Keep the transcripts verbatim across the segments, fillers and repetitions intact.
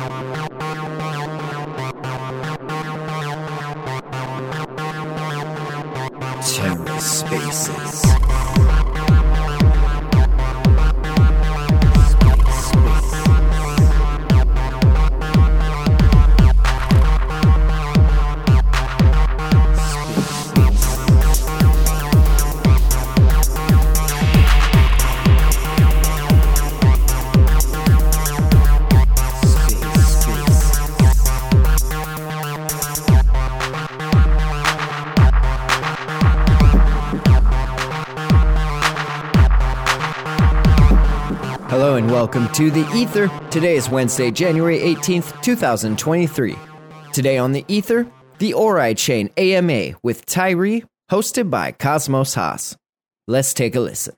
TerraSpaces. Hello and welcome to The Ether. Today is Wednesday, January eighteenth, twenty twenty-three. Today on The Ether, the Ori Chain A M A with Tyree, hosted by Cosmos Haas. Let's take a listen.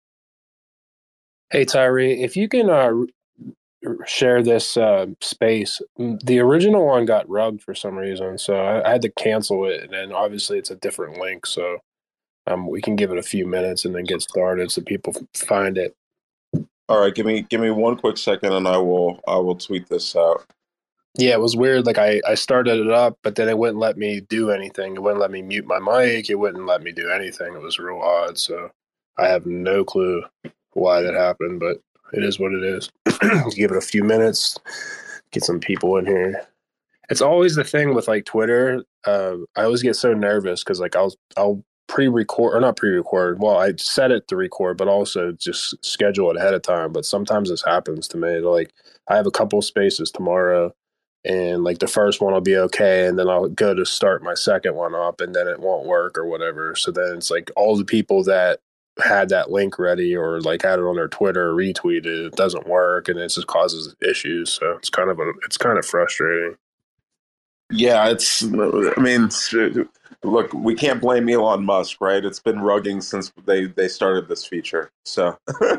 Hey Tyree, if you can uh, share this uh, space, the original one got rugged for some reason, so I, I had to cancel it, and then obviously it's a different link, so um, we can give it a few minutes and then get started so people find it. All right, give me give me one quick second, and I will I will tweet this out. Yeah, it was weird. Like I, I started it up, but then it wouldn't let me do anything. It wouldn't let me mute my mic. It wouldn't let me do anything. It was real odd. So I have no clue why that happened, but it is what it is. Give it a few minutes, get some people in here. It's always the thing with like Twitter. Uh, I always get so nervous because like I'll I'll pre-record or not pre-record. Well, I set it to record, but also just schedule it ahead of time. But sometimes this happens to me. Like I have a couple spaces tomorrow, and like the first one will be okay, and then I'll go to start my second one up, and then it won't work or whatever. So then it's like all the people that had that link ready or like had it on their Twitter retweeted, it doesn't work, and it just causes issues. So it's kind of a, it's kind of frustrating. Yeah, it's. I mean, look, we can't blame Elon Musk, right? It's been rugging since they, they started this feature. So,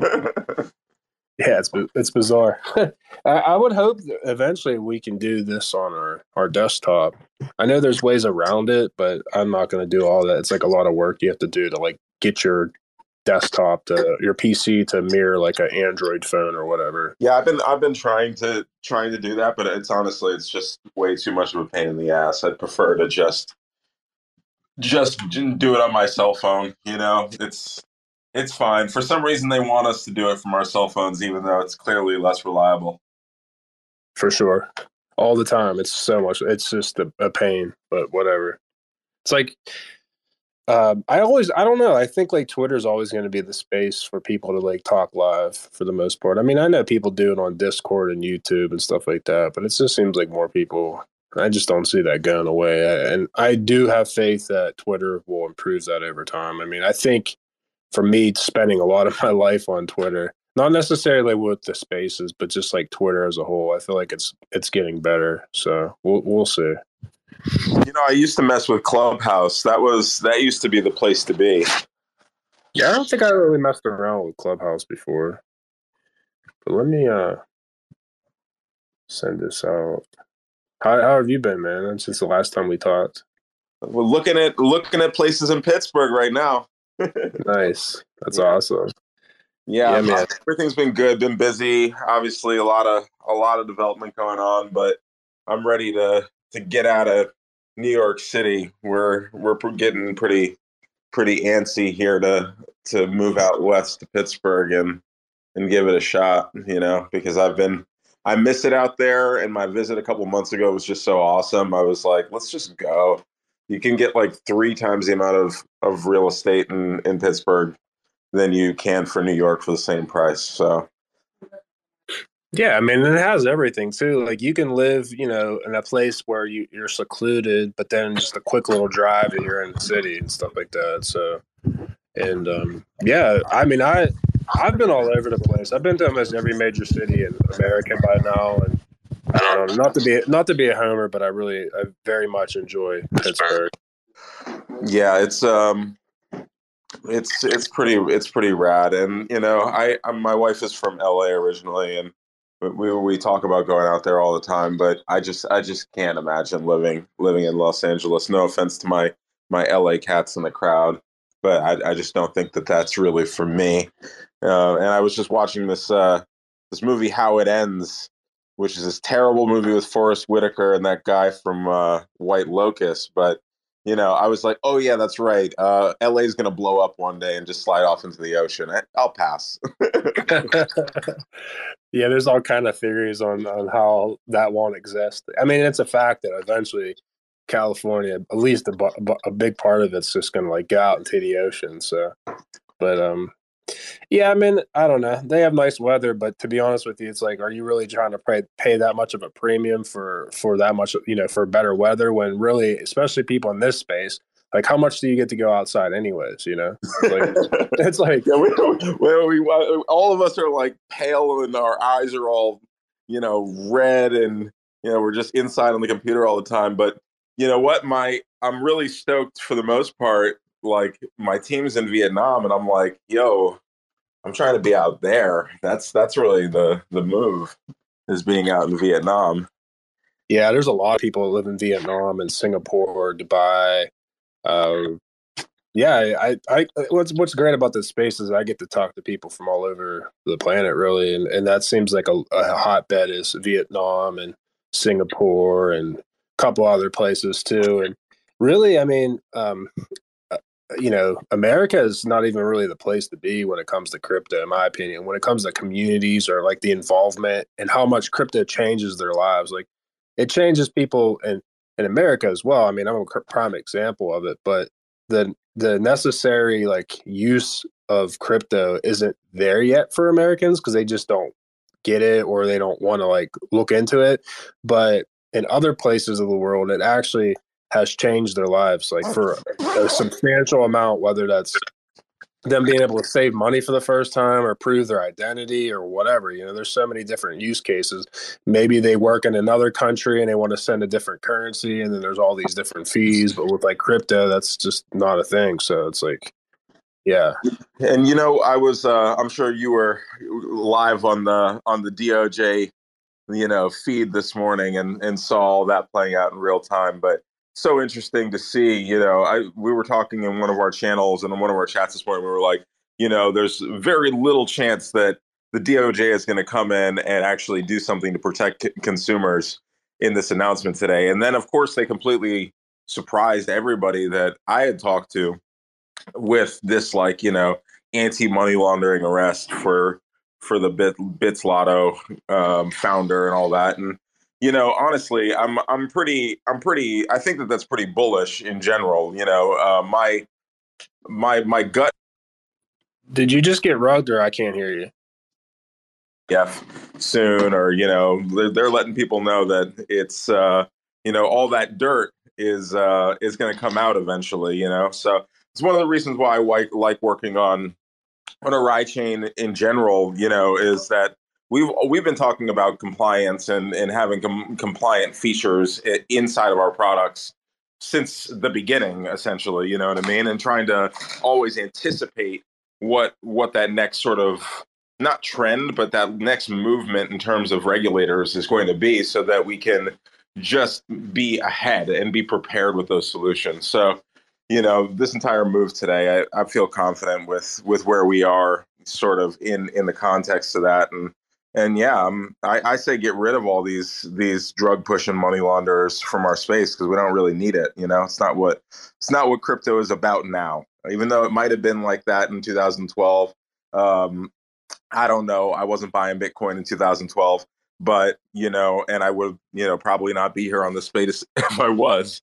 yeah, it's it's bizarre. I, I would hope that eventually we can do this on our, our desktop. I know there's ways around it, but I'm not going to do all that. It's like a lot of work you have to do to like get your desktop to your P C to mirror like an Android phone or whatever. Yeah, I've been I've been trying to trying to do that, but it's honestly it's just way too much of a pain in the ass. I'd prefer to just just do it on my cell phone. You know, it's it's fine. For some reason, they want us to do it from our cell phones, even though it's clearly less reliable. For sure, all the time. It's so much. It's just a, a pain, but whatever. It's like. Um, I always, I don't know. I think like Twitter is always going to be the space for people to like talk live for the most part. I mean, I know people do it on Discord and YouTube and stuff like that, but it just seems like more people, I just don't see that going away. I, and I do have faith that Twitter will improve that over time. I mean, I think for me, spending a lot of my life on Twitter, not necessarily with the spaces, but just like Twitter as a whole, I feel like it's, it's getting better. So we'll, we'll see. You know, I used to mess with Clubhouse. That was that used to be the place to be. Yeah, I don't think I really messed around with Clubhouse before. But let me uh send this out. How how have you been, man? Since the last time we talked. We're looking at looking at places in Pittsburgh right now. Nice. That's yeah. awesome. Yeah, yeah, man. Everything's been good, been busy. Obviously a lot of a lot of development going on, but I'm ready to to get out of New York City. We're we're getting pretty pretty antsy here to to move out west to Pittsburgh and and give it a shot, you know, because I've been I miss it out there, and my visit a couple months ago was just so awesome. I was like, let's just go. You can get like three times the amount of, of real estate in, in Pittsburgh than you can for New York for the same price. So yeah, I mean, it has everything too. Like you can live, you know, in a place where you, you're secluded, but then just a quick little drive and you're in the city and stuff like that. So, and um, yeah, I mean, I, I've been all over the place. I've been to almost every major city in America by now. And I don't know, not to be, not to be a homer, but I really, I very much enjoy Pittsburgh. Yeah, it's, um, it's, it's pretty, it's pretty rad. And, you know, I, I my wife is from L A originally, and We we talk about going out there all the time, but I just I just can't imagine living living in Los Angeles. No offense to my my L A cats in the crowd, but I, I just don't think that that's really for me. Uh, and I was just watching this uh, this movie, How It Ends, which is this terrible movie with Forrest Whitaker and that guy from uh, White Lotus. But you know, I was like, oh yeah, that's right. Uh, L A is going to blow up one day and just slide off into the ocean. I, I'll pass. Yeah, there's all kind of theories on on how that won't exist. I mean, it's a fact that eventually California, at least a, bu- a big part of it's just going to like go out into the ocean. So, but um, yeah, I mean, I don't know. They have nice weather, but to be honest with you, it's like, are you really trying to pay pay that much of a premium for for that much, you know, for better weather when really, especially people in this space, like how much do you get to go outside anyways? You know, it's like it's like yeah, we, we, we, all of us are like pale and our eyes are all, you know, red, and you know we're just inside on the computer all the time. But you know what, my I'm really stoked for the most part. Like my team's in Vietnam, and I'm like, yo, I'm trying to be out there. That's that's really the the move, is being out in Vietnam. Yeah, there's a lot of people that live in Vietnam and Singapore, Dubai. Uh, yeah, I, I what's what's great about this space is I get to talk to people from all over the planet, really, and and that seems like a, a hotbed is Vietnam and Singapore and a couple other places too. And really, I mean, um, you know, America is not even really the place to be when it comes to crypto, in my opinion. When it comes to communities or like the involvement and how much crypto changes their lives, like it changes people in in America as well. I mean, I'm a prime example of it, but the the necessary like use of crypto isn't there yet for Americans because they just don't get it or they don't want to like look into it. But in other places of the world, it actually has changed their lives like for a substantial amount, whether that's them being able to save money for the first time or prove their identity or whatever. You know, there's so many different use cases. Maybe they work in another country and they want to send a different currency, and then there's all these different fees. But with like crypto, that's just not a thing. So it's like, yeah. And you know, I was uh, I'm sure you were live on the on the D O J, you know, feed this morning and and saw all that playing out in real time. But so interesting to see, you know, I we were talking in one of our channels and in one of our chats this morning, we were like, you know, there's very little chance that the D O J is going to come in and actually do something to protect consumers in this announcement today. And then, of course, they completely surprised everybody that I had talked to with this, like, you know, anti-money laundering arrest for for the Bit, Bits Lotto um, founder and all that. And you know, honestly, I'm I'm pretty I'm pretty I think that that's pretty bullish in general. You know, uh, my my my gut. Did you just get rugged, or I can't hear you? Yeah, soon, or you know, they're, they're letting people know that it's uh, you know, all that dirt is uh, is going to come out eventually. You know, so it's one of the reasons why I like like working on on Orion Chain in general. You know, is that we've we've been talking about compliance and and having com- compliant features inside of our products since the beginning, essentially. You know what I mean? And trying to always anticipate what what that next sort of, not trend, but that next movement in terms of regulators is going to be, so that we can just be ahead and be prepared with those solutions. So, you know, this entire move today, I, I feel confident with with where we are, sort of in in the context of that. And and yeah, um, I, I say get rid of all these these drug pushing money launderers from our space, because we don't really need it. You know, it's not what it's not what crypto is about now. Even though it might have been like that in two thousand twelve. Um, I don't know. I wasn't buying Bitcoin in two thousand twelve, but you know, and I would, you know, probably not be here on the space if I was.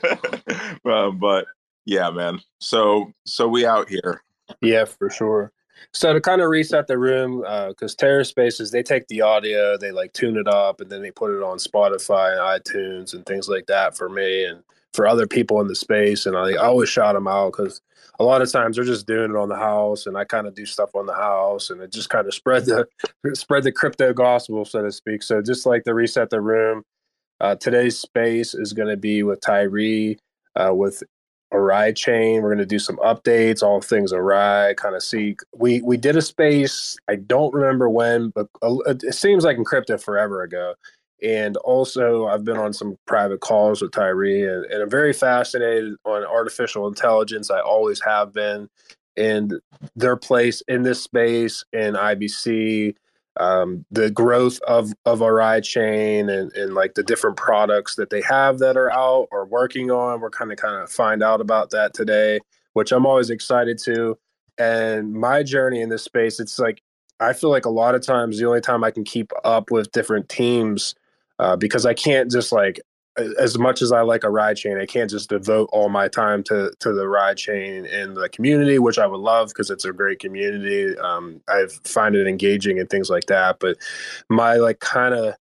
uh, but yeah, man. So, so we out here. Yeah, for sure. So to kind of reset the room, because uh, Terra Spaces, they take the audio, they like tune it up, and then they put it on Spotify and iTunes and things like that for me and for other people in the space. And I, I always shout them out because a lot of times they're just doing it on the house, and I kind of do stuff on the house, and it just kind of spread the spread the crypto gospel, so to speak. So just like to reset the room, uh, today's space is going to be with Tyree, uh, with Orion Chain. We're going to do some updates, all things Orion, kind of see. We we did a space, I don't remember when, but it seems like in crypto forever ago. And also, I've been on some private calls with Tyree, and, and I'm very fascinated on artificial intelligence. I always have been, and their place in this space in I B C. um, the growth of of Orion Chain and, and like the different products that they have that are out or working on. We're kind of kind of find out about that today, which I'm always excited to. And my journey in this space, it's like I feel like a lot of times the only time I can keep up with different teams uh, because I can't just like as much as I like a ride chain, I can't just devote all my time to to the ride chain and the community, which I would love because it's a great community. Um, I find it engaging and things like that. But my like kind of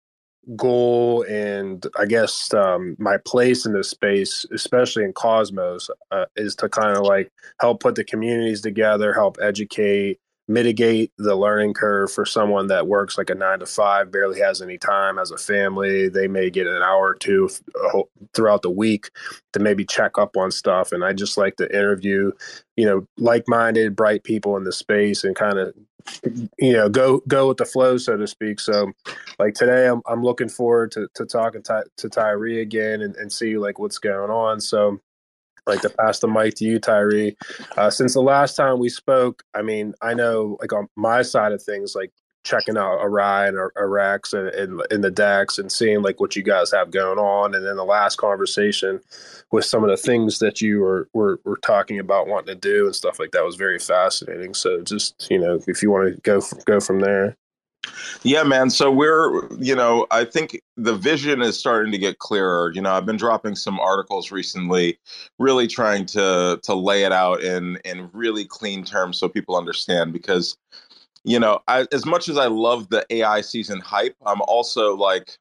goal and I guess um, my place in this space, especially in Cosmos, uh, is to kind of like help put the communities together, help educate, mitigate the learning curve for someone that works like a nine to five, barely has any time, as a family. They may get an hour or two th- throughout the week to maybe check up on stuff. And I just like to interview, you know, like-minded, bright people in the space and kind of, you know, go go with the flow, so to speak. So like today, I'm I'm looking forward to to talking to, to Tyree again and, and see like what's going on. So like to pass the mic to you, Tyree. Uh, since the last time we spoke, I mean, I know like on my side of things, like checking out Orion or Arax and in, in the DEX and seeing like what you guys have going on. And then the last conversation with some of the things that you were, were, were talking about wanting to do and stuff like that was very fascinating. So just, you know, if you want to go, go from there. Yeah, man. So we're, you know, I think the vision is starting to get clearer. You know, I've been dropping some articles recently, really trying to to lay it out in in really clean terms so people understand. Because, you know, I, as much as I love the A I season hype, I'm also like,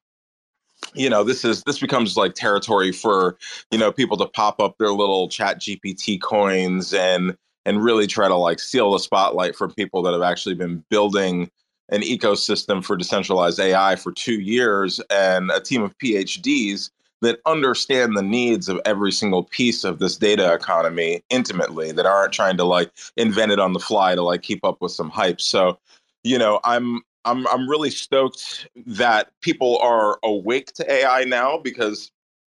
you know, this is this becomes like territory for, you know, people to pop up their little Chat G P T coins and and really try to like steal the spotlight from people that have actually been building an ecosystem for decentralized A I for two years and a team of P H Ds that understand the needs of every single piece of this data economy intimately, that aren't trying to like invent it on the fly to like keep up with some hype. So, you know, I'm I'm I'm really stoked that people are awake to A I now, because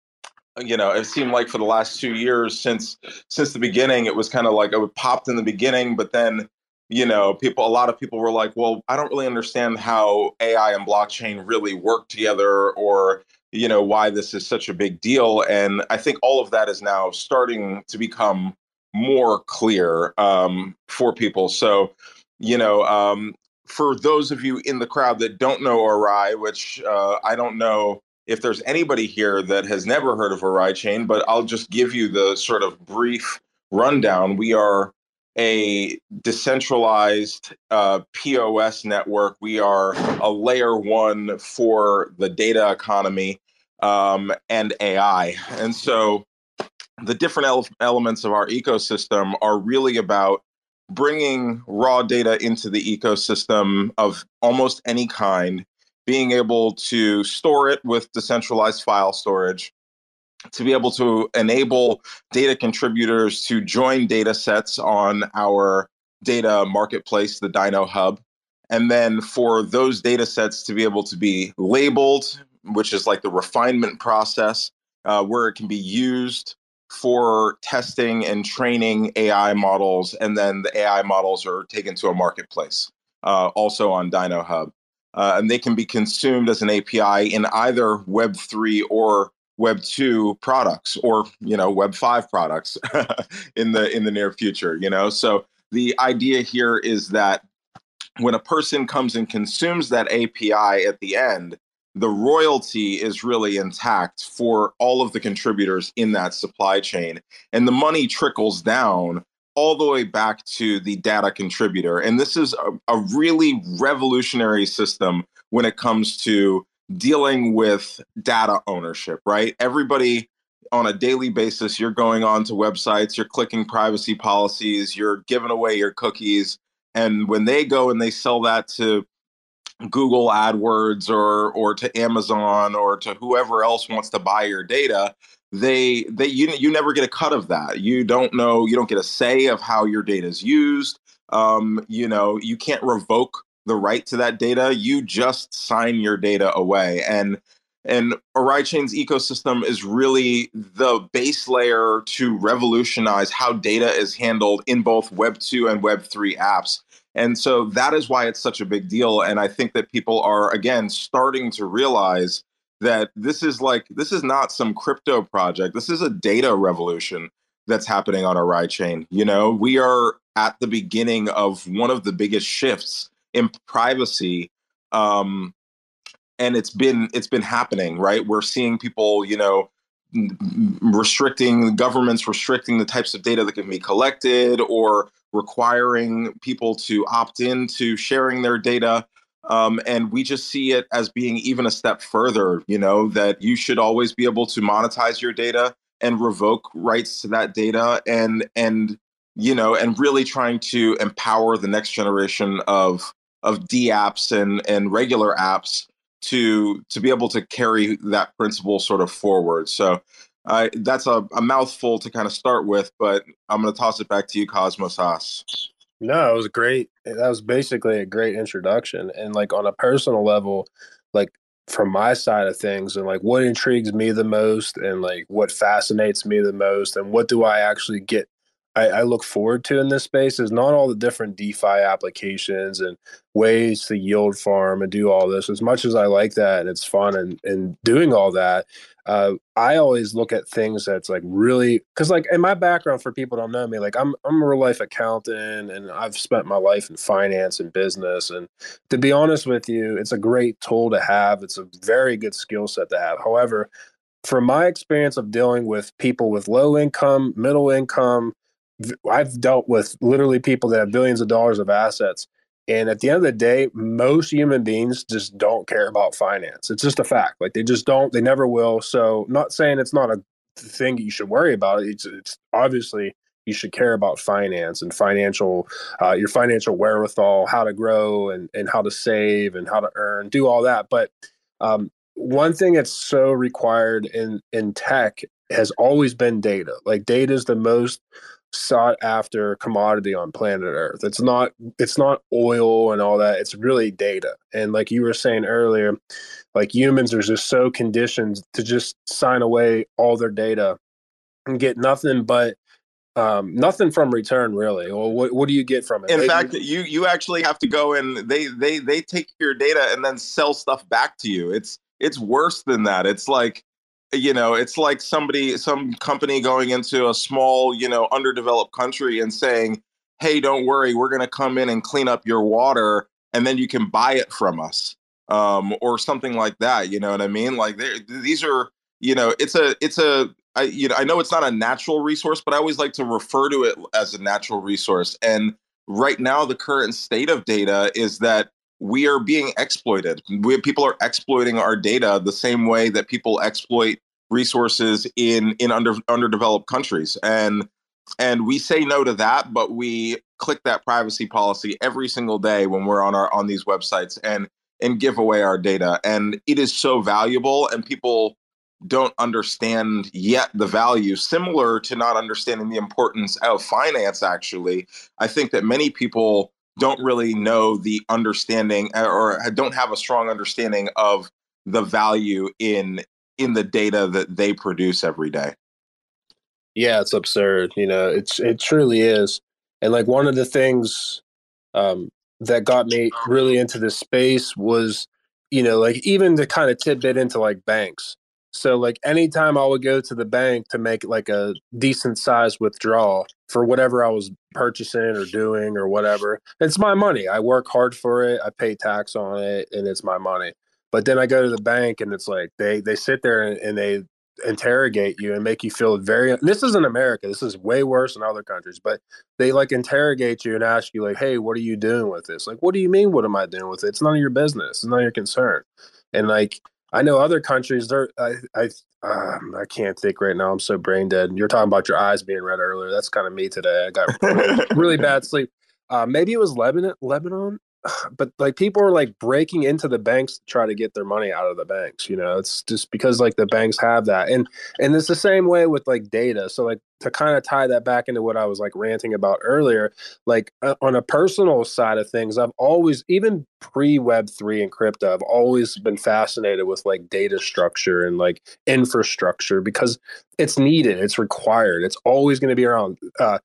you know, it seemed like for the last two years since since the beginning, it was kind of like it popped in the beginning, but then, you know, people, a lot of people were like, well, I don't really understand how A I and blockchain really work together, or, you know, why this is such a big deal. And I think all of that is now starting to become more clear um, for people. So, you know, um, for those of you in the crowd that don't know Orion, which uh, I don't know if there's anybody here that has never heard of Orion Chain, but I'll just give you the sort of brief rundown. We are a decentralized uh, P O S network. We are a layer one for the data economy um, and A I. And so the different ele- elements of our ecosystem are really about bringing raw data into the ecosystem of almost any kind, being able to store it with decentralized file storage, to be able to enable data contributors to join data sets on our data marketplace, the Dino Hub, and then for those data sets to be able to be labeled, which is like the refinement process, uh, where it can be used for testing and training A I models, and then the A I models are taken to a marketplace, uh, also on Dino Hub. Uh, and they can be consumed as an A P I in either Web three or Web two products, or, you know, Web five products in the in the near future, you know. So the idea here is that when a person comes and consumes that A P I at the end, the royalty is really intact for all of the contributors in that supply chain. And the money trickles down all the way back to the data contributor. And this is a, a really revolutionary system when it comes to dealing with data ownership, right? Everybody on a daily basis, you're going on to websites, you're clicking privacy policies, you're giving away your cookies. And when they go and they sell that to Google AdWords or or to Amazon or to whoever else wants to buy your data, they they you you never get a cut of that. You don't know, you don't get a say of how your data is used. Um, you know, you can't revoke the right to that data. You just sign your data away. And and Orion Chain's ecosystem is really the base layer to revolutionize how data is handled in both Web two and Web three apps. And so that is why it's such a big deal. And I think that people are, again, starting to realize that this is like, this is not some crypto project. This is a data revolution that's happening on Orion chain. You know, we are at the beginning of one of the biggest shifts in privacy. Um, and it's been, it's been happening, right? We're seeing people, you know, restricting governments, restricting the types of data that can be collected, or requiring people to opt in to sharing their data. Um, and we just see it as being even a step further, you know, that you should always be able to monetize your data and revoke rights to that data, and, and, you know, and really trying to empower the next generation of, of D apps and, and regular apps to to be able to carry that principle sort of forward. So uh, that's a, a mouthful to kind of start with, but I'm going to toss it back to you, Cosmos Haas. No, it was great. That was basically a great introduction. And like on a personal level, like from my side of things, and like what intrigues me the most, and like what fascinates me the most, and what do I actually get I, I look forward to in this space is not all the different DeFi applications and ways to yield farm and do all this. As much as I like that and it's fun and, and doing all that, uh, I always look at things that's like really, because like in my background, for people who don't know me, like I'm I'm a real life accountant, and I've spent my life in finance and business. And to be honest with you, it's a great tool to have. It's a very good skill set to have. However, from my experience of dealing with people with low income, middle income, I've dealt with literally people that have billions of dollars of assets. And at the end of the day, most human beings just don't care about finance. It's just a fact. Like they just don't, they never will. So not saying it's not a thing you should worry about. It's, it's obviously you should care about finance and financial, uh, your financial wherewithal, how to grow and, and how to save and how to earn, do all that. But um, one thing that's so required in, in tech has always been data. Like data is the most sought after commodity on planet Earth. It's not it's not oil and all that. It's really data. And like you were saying earlier, like humans are just so conditioned to just sign away all their data and get nothing but um, nothing from return, really. Well, what what do you get from it? In Maybe, fact, you you actually have to go and they they they take your data and then sell stuff back to you. It's it's worse than that. It's like, you know, it's like somebody, some company going into a small, you know, underdeveloped country and saying, hey, don't worry, we're going to come in and clean up your water and then you can buy it from us, um, or something like that. You know what I mean? Like these are, you know, it's a, it's a, I, you know, I know it's not a natural resource, but I always like to refer to it as a natural resource. And right now, the current state of data is that we are being exploited. We, people are exploiting our data the same way that people exploit resources in in under underdeveloped countries, and and we say no to that, but we click that privacy policy every single day when we're on our on these websites and and give away our data. And it is so valuable, and people don't understand yet the value, similar to not understanding the importance of finance. Actually, I think that many people don't really know the understanding, or don't have a strong understanding of the value in in the data that they produce every day. Yeah, it's absurd. You know, it's it truly is. And like one of the things um, that got me really into this space was, you know, like even to kind of tidbit into like banks. So like anytime I would go to the bank to make like a decent size withdrawal for whatever I was purchasing or doing or whatever, it's my money. I work hard for it. I pay tax on it, and it's my money. But then I go to the bank and it's like they they sit there and, and they interrogate you and make you feel very, this is in America, this is way worse in other countries, but they like interrogate you and ask you like, hey, what are you doing with this? Like, what do you mean, what am I doing with it? It's none of your business. It's none of your concern. And like, I know other countries, they're, I, I, um, I can't think right now. I'm so brain dead. You're talking about your eyes being red earlier. That's kind of me today. I got really, really bad sleep. Uh, maybe it was Lebanon, Lebanon. But like people are like breaking into the banks to try to get their money out of the banks. You know, it's just because like the banks have that. And, and it's the same way with like data. So like to kind of tie that back into what I was like ranting about earlier, like uh, on a personal side of things, I've always, even pre Web three and crypto, I've always been fascinated with like data structure and like infrastructure because it's needed, it's required, it's always going to be around. Uh,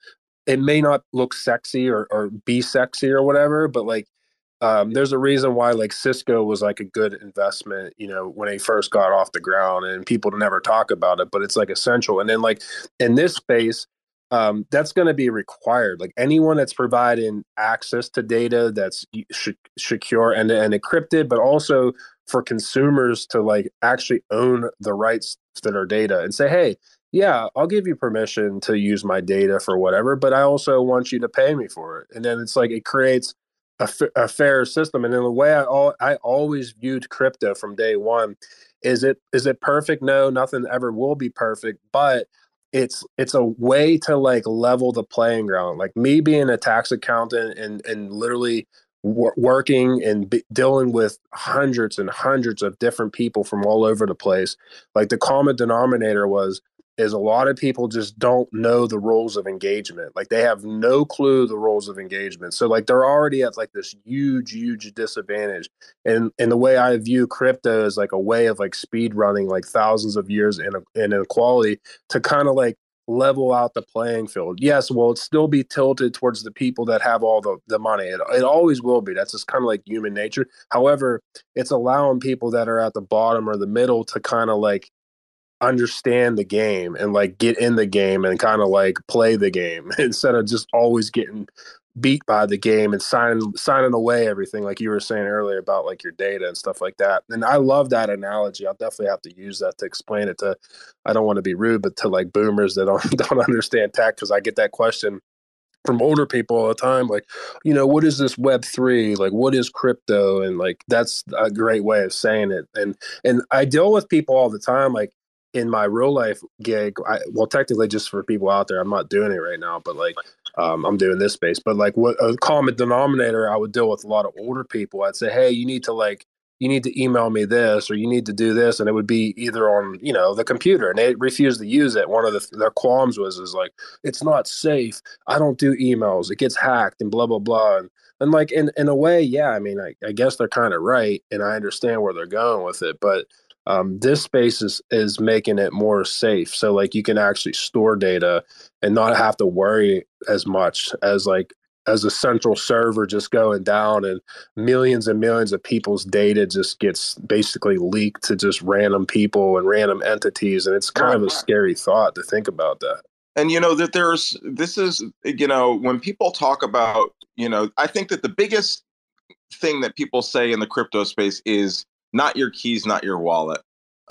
it may not look sexy or, or be sexy or whatever, but like, um, there's a reason why like Cisco was like a good investment, you know, when they first got off the ground, and people never talk about it, but it's like essential. And then like in this space, um, that's going to be required. Like anyone that's providing access to data that's sh- secure and, and encrypted, but also for consumers to like actually own the rights to their data and say, hey, yeah, I'll give you permission to use my data for whatever, but I also want you to pay me for it. And then it's like it creates a, f- a fair system. And in the way I all I always viewed crypto from day one, is it is it perfect? No, nothing ever will be perfect, but it's it's a way to like level the playing ground. Like me being a tax accountant and and literally w- working and b- dealing with hundreds and hundreds of different people from all over the place. Like the common denominator was is a lot of people just don't know the rules of engagement. Like they have no clue the rules of engagement. So like they're already at like this huge, huge disadvantage. And and the way I view crypto is like a way of like speed running like thousands of years in in inequality to kind of like level out the playing field. Yes, will it still be tilted towards the people that have all the, the money? It, it always will be. That's just kind of like human nature. However, it's allowing people that are at the bottom or the middle to kind of like understand the game and like get in the game and kind of like play the game instead of just always getting beat by the game and signing signing away everything, like you were saying earlier about like your data and stuff like that. And I love that analogy. I'll definitely have to use that to explain it to, I don't want to be rude, but to like boomers that don't don't understand tech, because I get that question from older people all the time, like, you know, what is this web three? Like, what is crypto? And like, that's a great way of saying it. And, and I deal with people all the time, like in my real life gig, I, well, technically just for people out there, I'm not doing it right now, but like, um, I'm doing this space, but like what a common denominator, I would deal with a lot of older people. I'd say, hey, you need to like, you need to email me this, or you need to do this. And it would be either on, you know, the computer, and they refused to use it. One of the, their qualms was, is like, it's not safe. I don't do emails. It gets hacked and blah, blah, blah. And, and like, in, in a way, yeah, I mean, I, I guess they're kind of right. And I understand where they're going with it, but um, this space is, is making it more safe. So like you can actually store data and not have to worry as much as like, as a central server just going down and millions and millions of people's data just gets basically leaked to just random people and random entities. And it's kind right. of a scary thought to think about that. And, you know, that there's, this is, you know, when people talk about, you know, I think that the biggest thing that people say in the crypto space is not your keys, not your wallet.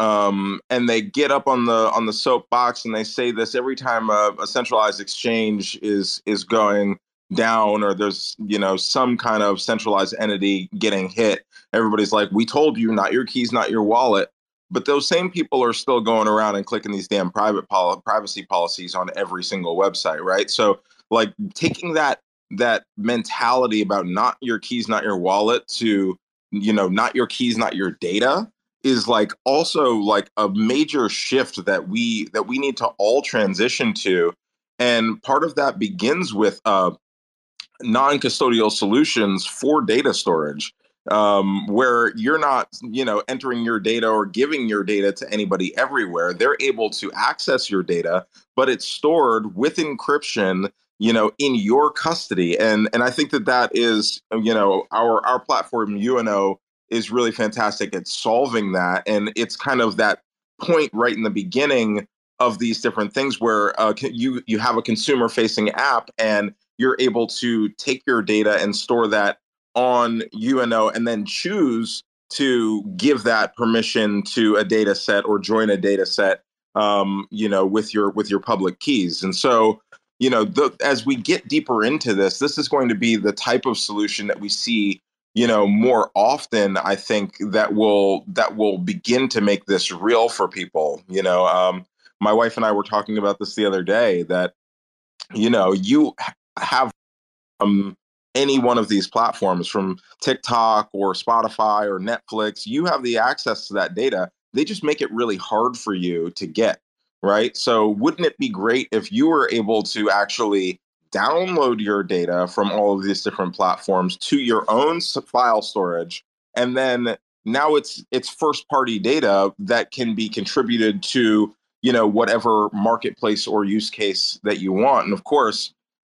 Um, and they get up on the on the soapbox and they say this every time a, a centralized exchange is is going down, or there's, you know, some kind of centralized entity getting hit. Everybody's like, we told you, not your keys, not your wallet. But those same people are still going around and clicking these damn private pol- privacy policies on every single website, right? So like taking that that mentality about not your keys, not your wallet to, you know, not your keys, not your data is like also like a major shift that we that we need to all transition to. And part of that begins with uh, non-custodial solutions for data storage, um, where you're not, you know, entering your data or giving your data to anybody everywhere. They're able to access your data, but it's stored with encryption, you know, in your custody. And and I think that that is, you know, our our platform U N O is really fantastic at solving that. And it's kind of that point right in the beginning of these different things where uh, you you have a consumer facing app and you're able to take your data and store that on U N O and then choose to give that permission to a data set or join a data set, um, you know, with your with your public keys. And so, you know, the, as we get deeper into this, this is going to be the type of solution that we see, you know, more often. I think that will that will begin to make this real for people. You know, um, my wife and I were talking about this the other day, that, you know, you have um, any one of these platforms, from TikTok or Spotify or Netflix, you have the access to that data. They just make it really hard for you to get, right? So wouldn't it be great if you were able to actually download your data from all of these different platforms to your own file storage, and then now it's it's first party data that can be contributed to, you know, whatever marketplace or use case that you want. And of course,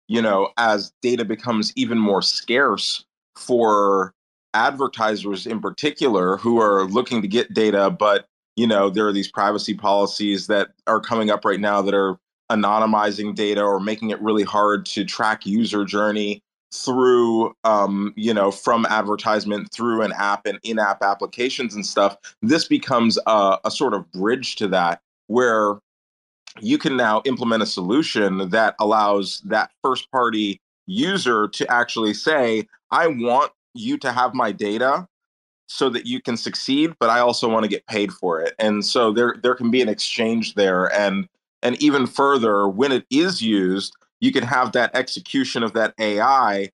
you know, as data becomes even more scarce for advertisers in particular who are looking to get data, but, you know, there are these privacy policies that are coming up right now that are anonymizing data or making it really hard to track user journey through, um, you know, from advertisement through an app and in-app applications and stuff. This becomes a, a sort of bridge to that, where you can now implement a solution that allows that first party user to actually say, I want you to have my data so that you can succeed, but I also want to get paid for it. And so there there can be an exchange there. And and even further, when it is used, you can have that execution of that A I,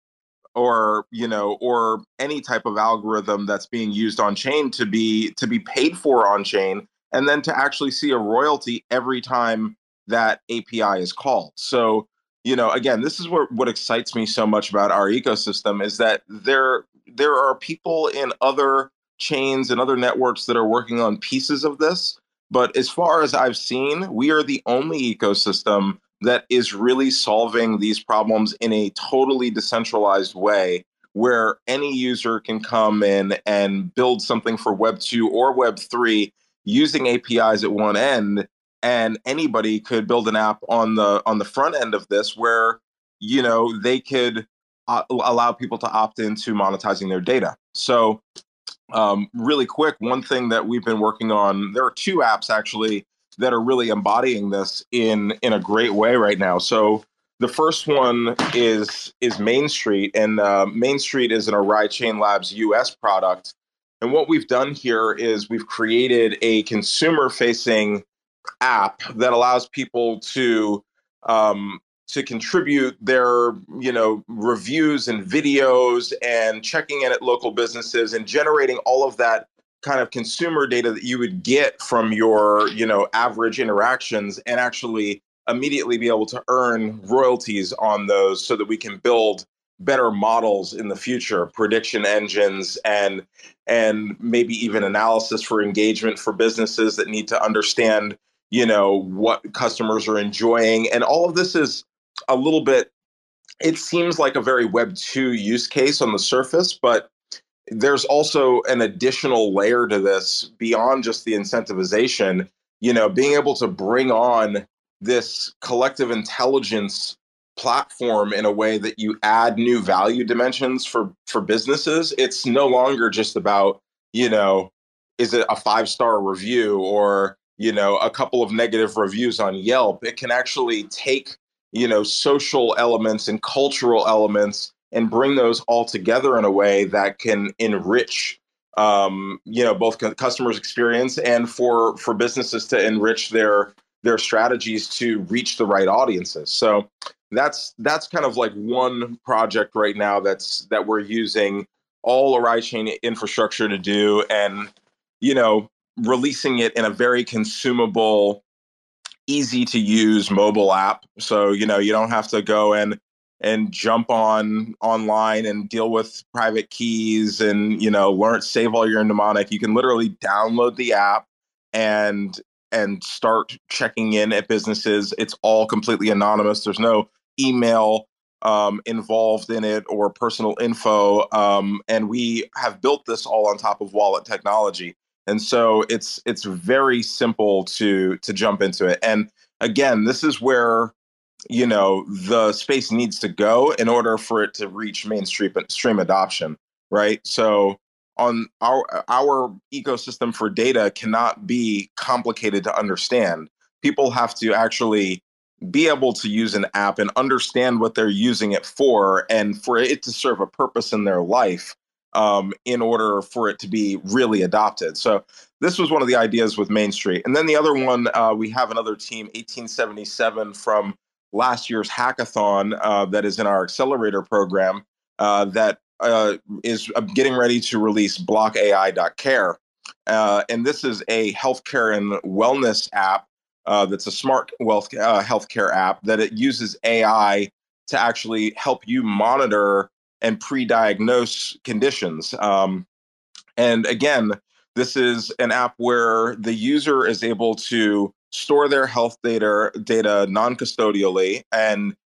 or, you know, or any type of algorithm that's being used on chain to be to be paid for on chain, and then to actually see a royalty every time that A P I is called. So, you know, again, this is what what excites me so much about our ecosystem, is that there there are people in other chains and other networks that are working on pieces of this. But as far as I've seen, we are the only ecosystem that is really solving these problems in a totally decentralized way, where any user can come in and build something for Web two or Web three using A P Is at one end, and anybody could build an app on the on the front end of this where, you know, they could uh, allow people to opt into monetizing their data. So um, really quick, one thing that we've been working on, there are two apps actually that are really embodying this in in a great way right now. So the first one is is Main Street, and uh, Main Street is an Orion Chain Labs U S product. And what we've done here is we've created a consumer-facing app that allows people to um, to contribute their, you know, reviews and videos and checking in at local businesses and generating all of that kind of consumer data that you would get from your, you know, average interactions, and actually immediately be able to earn royalties on those, so that we can build better models in the future, prediction engines, and and maybe even analysis for engagement for businesses that need to understand, you know, what customers are enjoying. And all of this is a little bit, it seems like a very Web two use case on the surface, but there's also an additional layer to this beyond just the incentivization. You know, being able to bring on this collective intelligence platform in a way that you add new value dimensions for for businesses. It's no longer just about, you know, is it a five-star review or, you know, a couple of negative reviews on Yelp. It can actually take, you know, social elements and cultural elements and bring those all together in a way that can enrich, um, you know, both customers' experience, and for for businesses to enrich their their strategies to reach the right audiences. So that's that's kind of like one project right now that's that we're using all Orion Chain infrastructure to do, and, you know, releasing it in a very consumable, easy to use mobile app. So, you know, you don't have to go and and jump on online and deal with private keys and, you know, learn, save all your mnemonic. You can literally download the app and and start checking in at businesses. It's all completely anonymous. There's no email um, involved in it or personal info. Um, and we have built this all on top of wallet technology. And so it's it's very simple to to jump into it. And again, this is where, you know, the space needs to go in order for it to reach mainstream stream adoption, right? So on our our ecosystem for data cannot be complicated to understand. People have to actually be able to use an app and understand what they're using it for, and for it to serve a purpose in their life, um, in order for it to be really adopted. So this was one of the ideas with Main Street. And then the other one, uh, we have another team, eighteen seventy-seven, from last year's hackathon, uh, that is in our accelerator program, uh, that uh, is getting ready to release block A I dot care. Uh, and this is a healthcare and wellness app uh, that's a smart wealth, uh, healthcare app that it uses A I to actually help you monitor and pre-diagnose conditions. Um, and again, this is an app where the user is able to store their health data data non-custodially and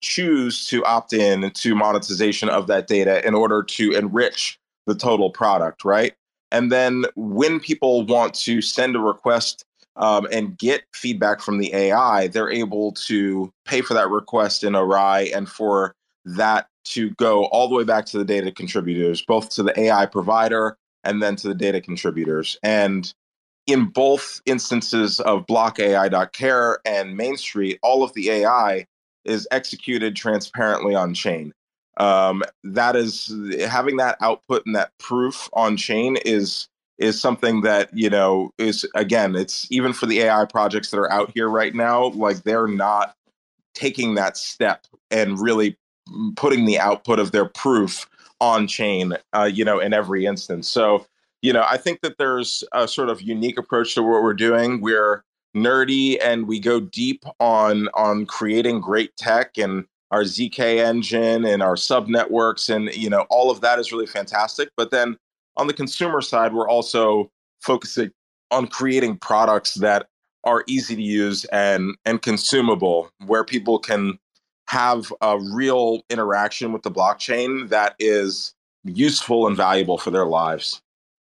choose to opt in to monetization of that data in order to enrich the total product, right? And then when people want to send a request um, and get feedback from the A I, they're able to pay for that request in Orion and for that to go all the way back to the data contributors, both to the A I provider and then to the data contributors. And in both instances of block A I dot care and Main Street, all of the A I is executed transparently on chain. Um, that is having that output and that proof on chain is is something that, you know, is, again, it's even for the A I projects that are out here right now, like they're not taking that step and really putting the output of their proof on chain, uh, you know, in every instance. So, you know, I think that there's a sort of unique approach to what we're doing. We're nerdy and we go deep on on creating great tech, and our Z K engine and our sub networks, and, you know, all of that is really fantastic. But then on the consumer side, we're also focusing on creating products that are easy to use and and consumable, where people can have a real interaction with the blockchain that is useful and valuable for their lives.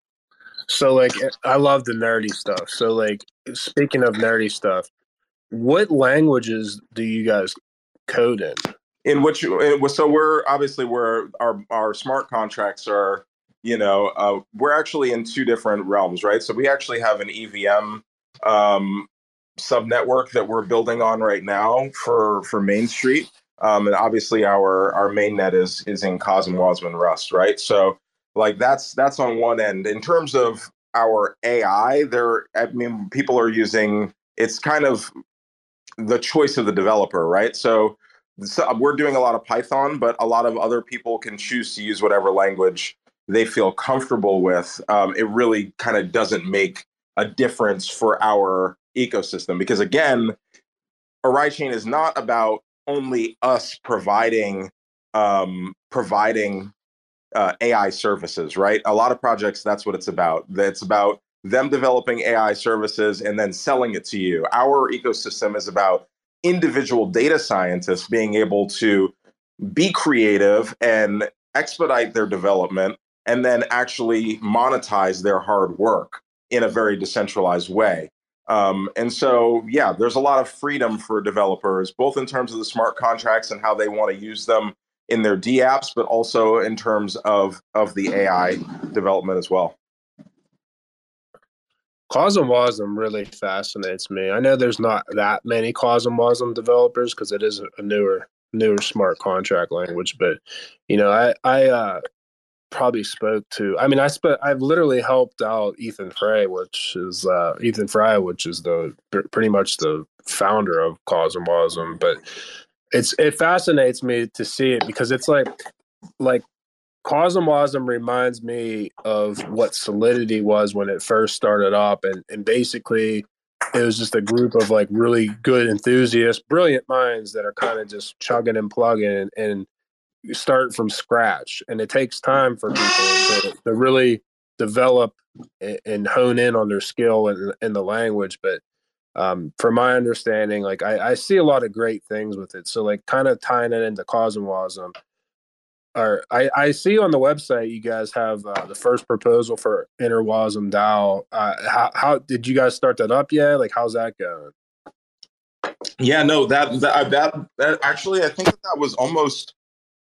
So, like, I love the nerdy stuff. So, like, speaking of nerdy stuff, what languages do you guys code in? In which, so we're obviously we're our our smart contracts are, you know, uh, we're actually in two different realms, right? So we actually have an E V M um, sub network that we're building on right now for for Main Street, um, and obviously our our main net is is in CosmWasm and Rust, right? So like that's that's on one end. In terms of our A I, there, I mean, people are using, it's kind of the choice of the developer, right? So, so we're doing a lot of Python, but a lot of other people can choose to use whatever language they feel comfortable with. Um, it really kind of doesn't make a difference for our ecosystem, because again, Orichain is not about only us providing um, providing uh, A I services, right? A lot of projects, that's what it's about. It's about them developing A I services and then selling it to you. Our ecosystem is about individual data scientists being able to be creative and expedite their development and then actually monetize their hard work in a very decentralized way. Um, and so, yeah, there's a lot of freedom for developers, both in terms of the smart contracts and how they want to use them in their D apps, but also in terms of, of the A I development as well. CosmWasm really fascinates me. I know there's not that many CosmWasm developers because it is a newer newer smart contract language, but you know, I I uh, probably spoke to. I mean, I sp- I've literally helped out Ethan Frey, which is uh, Ethan Frey, which is the pretty much the founder of CosmWasm. But it's it fascinates me to see it because it's like like. CosmWasm reminds me of what Solidity was when it first started up, and and basically it was just a group of like really good enthusiasts, brilliant minds that are kind of just chugging and plugging and, and start from scratch. And it takes time for people to, to really develop and hone in on their skill and in the language. But um, from my understanding, like I, I see a lot of great things with it. So like kind of tying it into CosmWasm. Or I, I see on the website you guys have uh, the first proposal for InterWasm DAO. Uh, how, how did you guys start that up yet? Like, how's that going? Yeah, no, that that that, that actually, I think that, that was almost.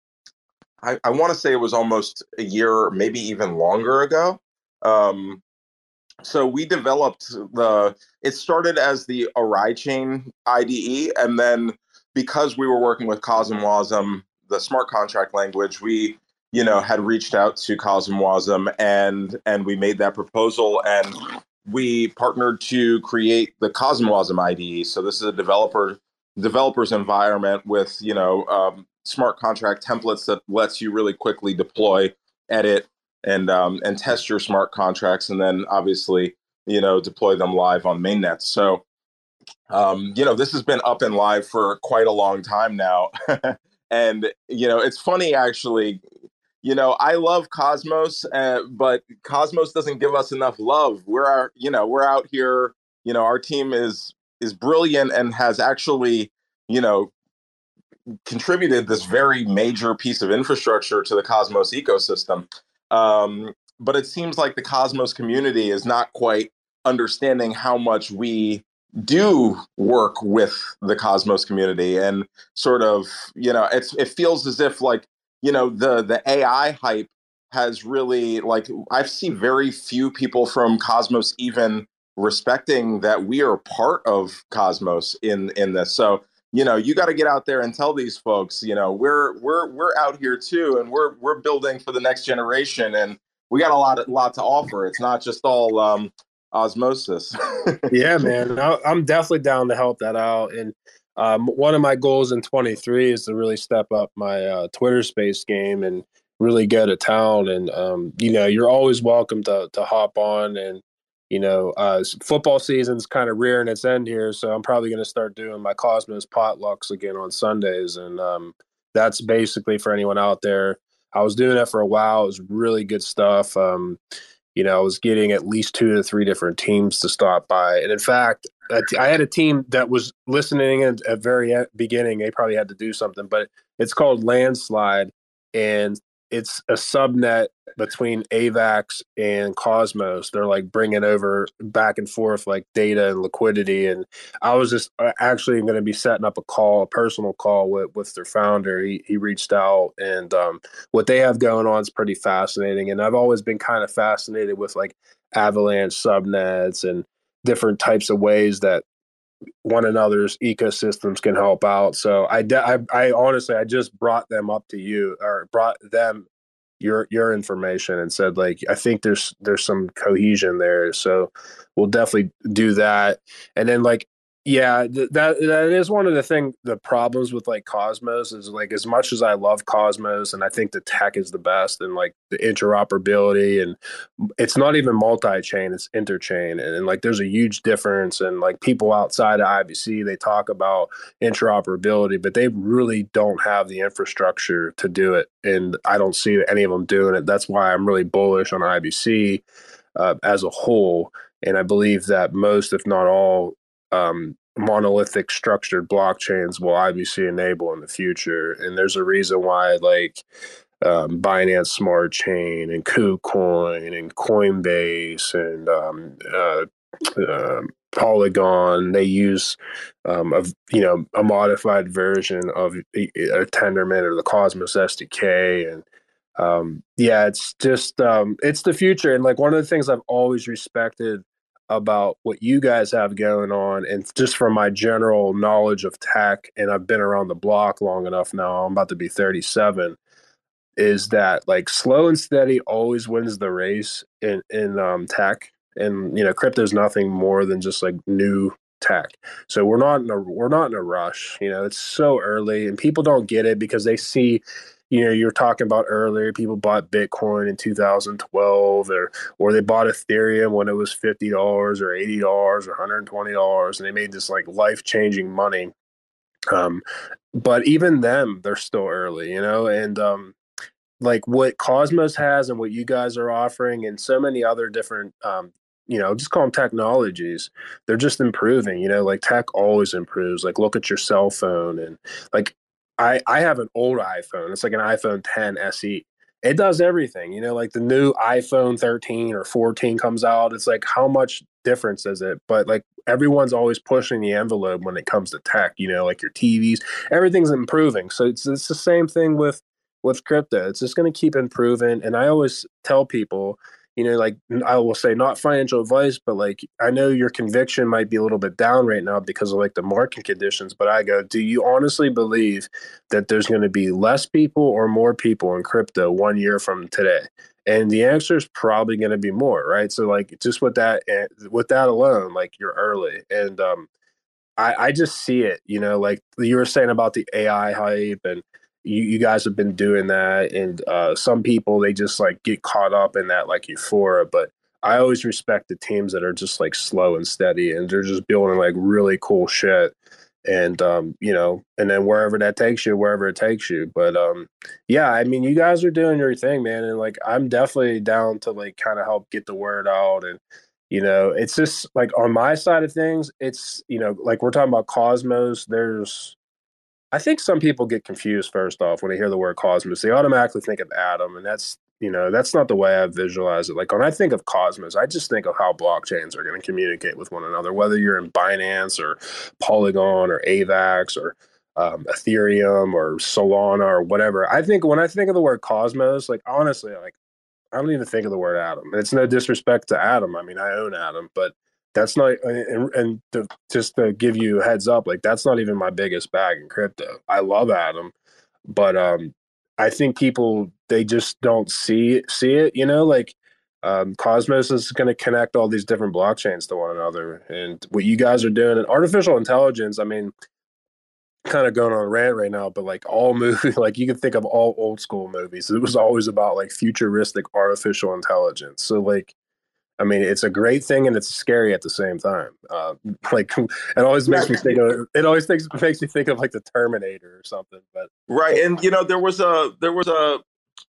I, I want to say it was almost a year, maybe even longer ago. Um, so we developed the. It started as the Orichain I D E, and then because we were working with CosmWasm, the smart contract language, we, you know, had reached out to CosmWasm and and we made that proposal, and we partnered to create the CosmWasm I D E. So this is a developer developer's environment with, you know, um, smart contract templates that lets you really quickly deploy, edit, and um, and test your smart contracts, and then obviously, you know, deploy them live on mainnets. So, um, you know, this has been up and live for quite a long time now. And, you know, it's funny, actually, you know, I love Cosmos, uh, but Cosmos doesn't give us enough love. We're, you know, we're out here, you know, our team is is brilliant and has actually, you know, contributed this very major piece of infrastructure to the Cosmos ecosystem. Um, but it seems like the Cosmos community is not quite understanding how much we do work with the Cosmos community, and sort of, you know, it's it feels as if, like, you know, the the A I hype has really, like, I've seen very few people from Cosmos even respecting that we are part of Cosmos in in this. So, you know, you got to get out there and tell these folks, you know, we're we're we're out here too, and we're we're building for the next generation, and we got a lot a lot to offer. It's not just all um, osmosis. Yeah, man, I, I'm definitely down to help that out. And um, one of my goals in twenty-three is to really step up my uh, Twitter Space game and really go to town. And um, you know, you're always welcome to to hop on. And you know, uh, football season's kind of rearing its end here, so I'm probably going to start doing my Cosmos potlucks again on Sundays. And um, that's basically, for anyone out there, I was doing it for a while. It was really good stuff. Um, you know, I was getting at least two to three different teams to stop by. And in fact, I had a team that was listening at the very beginning. They probably had to do something, but it's called Landslide. And it's a subnet between AVAX and Cosmos. They're like bringing over back and forth like data and liquidity. And I was just actually going to be setting up a call, a personal call with, with their founder. He, he reached out, and um, what they have going on is pretty fascinating. And I've always been kind of fascinated with like Avalanche subnets and different types of ways that one another's ecosystems can help out. So I, de- I, I honestly, I just brought them up to you, or brought them your your information, and said, like, I think there's there's some cohesion there. So we'll definitely do that. And then, like, yeah, th- that that is one of the thing, the problems with like Cosmos is, like, as much as I love Cosmos and I think the tech is the best, and like the interoperability, and it's not even multi-chain, it's interchain, and, and like there's a huge difference. And like people outside of I B C, they talk about interoperability, but they really don't have the infrastructure to do it, and I don't see any of them doing it. That's why I'm really bullish on I B C uh, as a whole, and I believe that most, if not all, um, monolithic structured blockchains will I B C enable in the future. And there's a reason why, like, um, Binance Smart Chain and KuCoin and Coinbase and um, uh, uh, Polygon, they use um, a you know a modified version of a Tendermint or the Cosmos S D K. And um, yeah, it's just um, it's the future. And like one of the things I've always respected about what you guys have going on, and just from my general knowledge of tech, and I've been around the block long enough now, I'm about to be thirty-seven, is that like slow and steady always wins the race in in um, tech. And you know, crypto is nothing more than just like new tech. So we're not in a we're not in a rush. You know, it's so early, and people don't get it because they see, you know, you're talking about earlier, people bought Bitcoin in two thousand twelve, or or they bought Ethereum when it was fifty dollars or eighty dollars or one hundred twenty dollars, and they made this like life changing money. Um, but even them, they're still early, you know, and um, like what Cosmos has and what you guys are offering, and so many other different, um, you know, just call them technologies. They're just improving, you know, like tech always improves. Like look at your cell phone, and like I, I have an old iPhone. It's like an iPhone ten S E. It does everything, you know, like the new iPhone thirteen or fourteen comes out. It's like, how much difference is it? But like everyone's always pushing the envelope when it comes to tech, you know, like your T Vs, everything's improving. So it's, it's the same thing with with crypto. It's just going to keep improving. And I always tell people, you know, like I will say, not financial advice, but like I know your conviction might be a little bit down right now because of like the market conditions. But I go, do you honestly believe that there's going to be less people or more people in crypto one year from today? And the answer is probably going to be more, right? So like just with that, with that alone, like you're early. And um, I, I just see it, you know, like you were saying about the A I hype, and you, you guys have been doing that. And uh, some people, they just like get caught up in that like euphoria. But I always respect the teams that are just like slow and steady, and they're just building like really cool shit. And, um, you know, and then wherever that takes you, wherever it takes you. But um, yeah, I mean, you guys are doing your thing, man. And like, I'm definitely down to like kind of help get the word out. And you know, it's just like on my side of things, it's, you know, like we're talking about Cosmos, there's I think some people get confused first off when they hear the word Cosmos. They automatically think of Atom, and that's you know that's not the way I visualize it. Like when I think of Cosmos, I just think of how blockchains are going to communicate with one another, whether you're in Binance or Polygon or AVAX or um, Ethereum or Solana or whatever. I think when I think of the word Cosmos, like honestly, like I don't even think of the word Atom. And it's no disrespect to Atom. I mean, I own Atom, but that's not, and, and to, just to give you a heads up, like that's not even my biggest bag in crypto. I love Atom, but um, I think people, they just don't see, see it, you know, like um, Cosmos is going to connect all these different blockchains to one another. And what you guys are doing, and artificial intelligence, I mean, kind of going on a rant right now, but like all movies, like you can think of all old school movies. It was always about like futuristic artificial intelligence. So like, I mean, it's a great thing and it's scary at the same time. Uh, like it always makes me think of it. Always makes makes me think of like the Terminator or something. But right, and you know, there was a there was a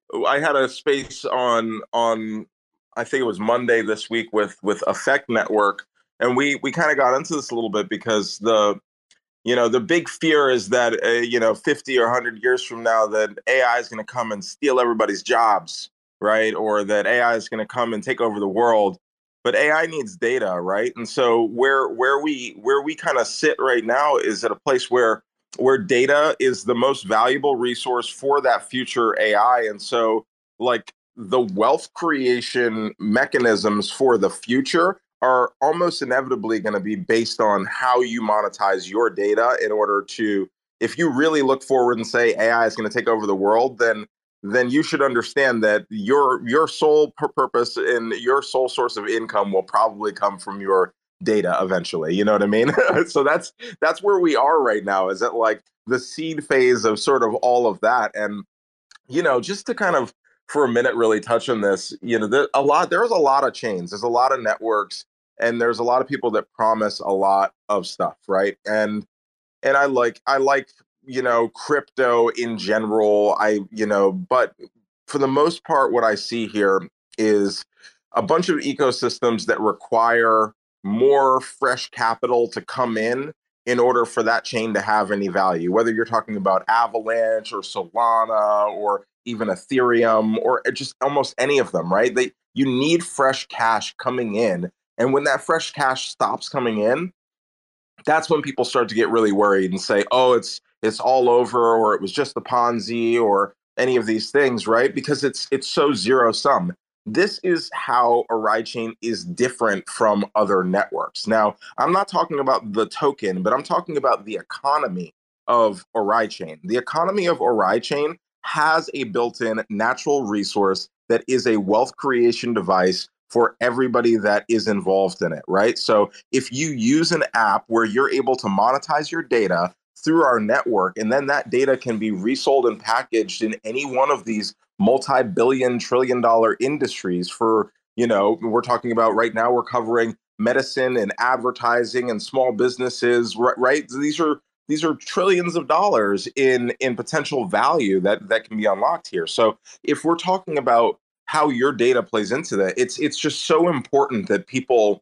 I had a space on on I think it was Monday this week with with Effect Network, and we we kind of got into this a little bit because the you know the big fear is that uh, you know fifty or one hundred years from now that A I is going to come and steal everybody's jobs, right? Or that A I is going to come and take over the world. But A I needs data, right? And so where where we where we kind of sit right now is at a place where where data is the most valuable resource for that future A I. And so like the wealth creation mechanisms for the future are almost inevitably going to be based on how you monetize your data in order to, if you really look forward and say A I is going to take over the world, then then you should understand that your your sole purpose and your sole source of income will probably come from your data eventually. You know what I mean? So that's that's where we are right now, is at like the seed phase of sort of all of that. And you know, just to kind of for a minute really touch on this, you know, there a lot there's a lot of chains, there's a lot of networks, and there's a lot of people that promise a lot of stuff, right? And and I like I like you know crypto in general. I you know, but for the most part, what I see here is a bunch of ecosystems that require more fresh capital to come in in order for that chain to have any value. Whether you're talking about Avalanche or Solana or even Ethereum or just almost any of them, right? They you need fresh cash coming in, and when that fresh cash stops coming in, that's when people start to get really worried and say, oh, it's it's all over, or it was just a Ponzi, or any of these things, right? Because it's it's so zero sum. This is how Arai Chain is different from other networks. Now, I'm not talking about the token, but I'm talking about the economy of Arai Chain. The economy of Arai Chain has a built-in natural resource that is a wealth creation device for everybody that is involved in it, right? So if you use an app where you're able to monetize your data through our network, and then that data can be resold and packaged in any one of these multi-billion, trillion dollar industries for, you know, we're talking about right now, we're covering medicine and advertising and small businesses, right? These are these are trillions of dollars in in potential value that that can be unlocked here. So if we're talking about how your data plays into that, it's it's just so important that people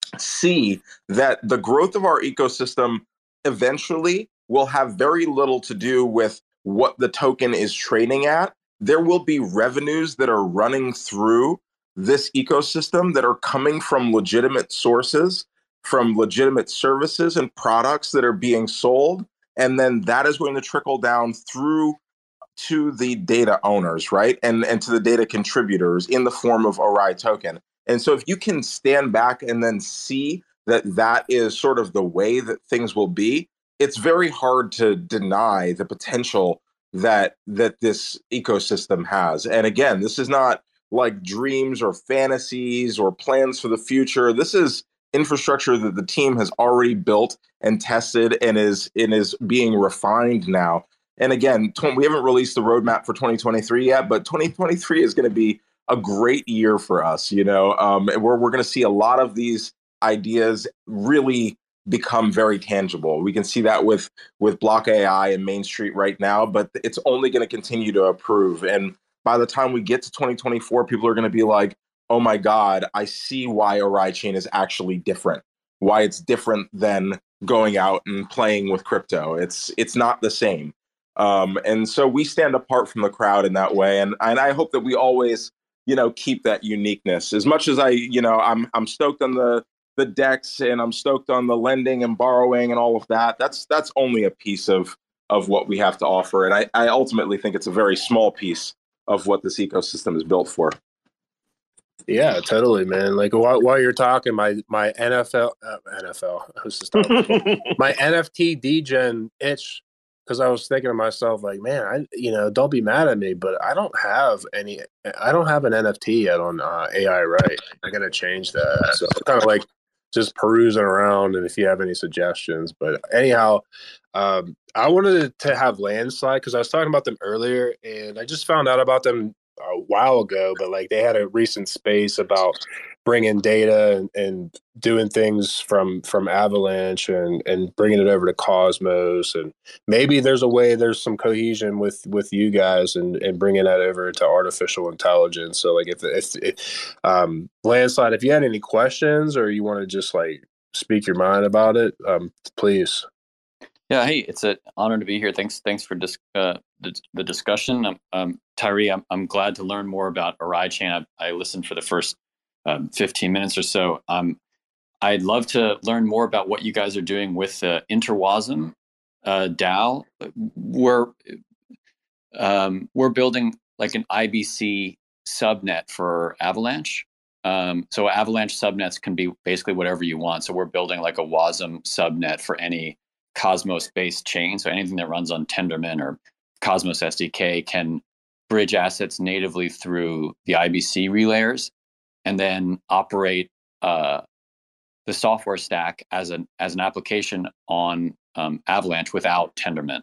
see that the growth of our ecosystem eventually will have very little to do with what the token is trading at. There will be revenues that are running through this ecosystem that are coming from legitimate sources, from legitimate services and products that are being sold. And then that is going to trickle down through to the data owners, right? And, and to the data contributors in the form of Arai token. And so if you can stand back and then see that that is sort of the way that things will be, it's very hard to deny the potential that that this ecosystem has. And again, this is not like dreams or fantasies or plans for the future. This is infrastructure that the team has already built and tested and is and is being refined now. And again, we haven't released the roadmap for twenty twenty-three yet, but twenty twenty-three is going to be a great year for us. You know, um, and we're we're going to see a lot of these ideas really become very tangible. We can see that with with Block A I and Main Street right now, but it's only going to continue to improve. And by the time we get to twenty twenty-four, people are going to be like, "Oh my God, I see why Arai Chain is actually different. Why it's different than going out and playing with crypto. It's it's not the same. Um, and so we stand apart from the crowd in that way. And and I hope that we always, you know, keep that uniqueness. As much as I, you know, I'm I'm stoked on the the DEX and I'm stoked on the lending and borrowing and all of that. That's that's only a piece of of what we have to offer. And I, I ultimately think it's a very small piece of what this ecosystem is built for. Yeah, totally, man. Like while, while you're talking, my my N F L uh, N F L I was just talking, my N F T degen itch, because I was thinking to myself, like, man, I you know, don't be mad at me, but I don't have any. I don't have an N F T yet on uh, A I Right. I gotta change that. So I'm kind of like just perusing around, and if you have any suggestions. But anyhow, um, I wanted to have Landslide because I was talking about them earlier, and I just found out about them a while ago, but like they had a recent space about bringing data and, and doing things from from Avalanche and and bringing it over to Cosmos, and maybe there's a way there's some cohesion with with you guys and and bringing that over to artificial intelligence. So like if if, if um Landslide, if you had any questions or you want to just like speak your mind about it, um please. Yeah, hey, it's an honor to be here. Thanks, thanks for dis- uh, the, the discussion. Um, um, Tyree, I'm, I'm glad to learn more about Arai Chain. I, I listened for the first um, fifteen minutes or so. Um, I'd love to learn more about what you guys are doing with uh, Interwasm uh, DAO. We're um, we're building like an I B C subnet for Avalanche. Um, so Avalanche subnets can be basically whatever you want. So we're building like a Wasm subnet for any Cosmos-based chain. So anything that runs on Tendermint or Cosmos S D K can bridge assets natively through the I B C relayers and then operate uh, the software stack as an as an application on um, Avalanche without Tendermint.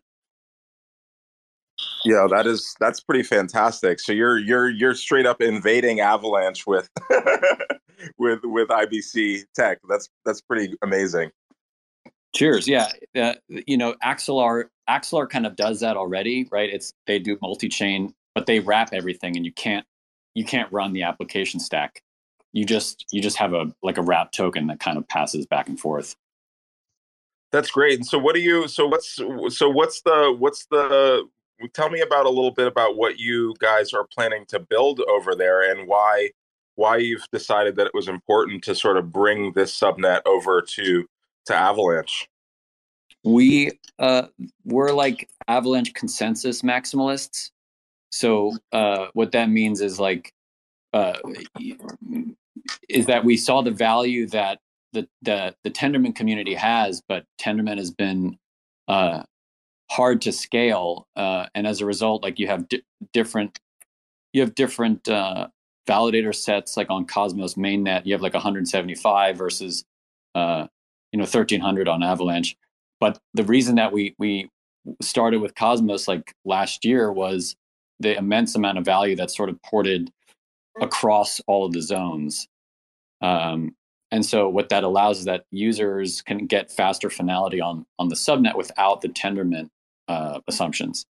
Yeah, that is that's pretty fantastic. So you're you're you're straight up invading Avalanche with with with I B C tech. That's that's pretty amazing. Cheers. Yeah. Uh, you know, Axelar, Axelar kind of does that already, right? It's, they do multi-chain, but they wrap everything and you can't, you can't run the application stack. You just, you just have a, like a wrap token that kind of passes back and forth. That's great. And so what do you, so what's, so what's the, what's the, tell me about a little bit about what you guys are planning to build over there and why, why you've decided that it was important to sort of bring this subnet over to to Avalanche. We uh we're like Avalanche consensus maximalists. So uh what that means is like uh is that we saw the value that the the, the Tendermint community has, but Tendermint has been uh hard to scale, uh and as a result, like you have di- different you have different uh validator sets. Like on Cosmos mainnet you have like one hundred seventy-five versus uh you know, thirteen hundred on Avalanche. But the reason that we we started with Cosmos like last year was the immense amount of value that's sort of ported across all of the zones. Um, and so what that allows is that users can get faster finality on on the subnet without the Tendermint uh, assumptions.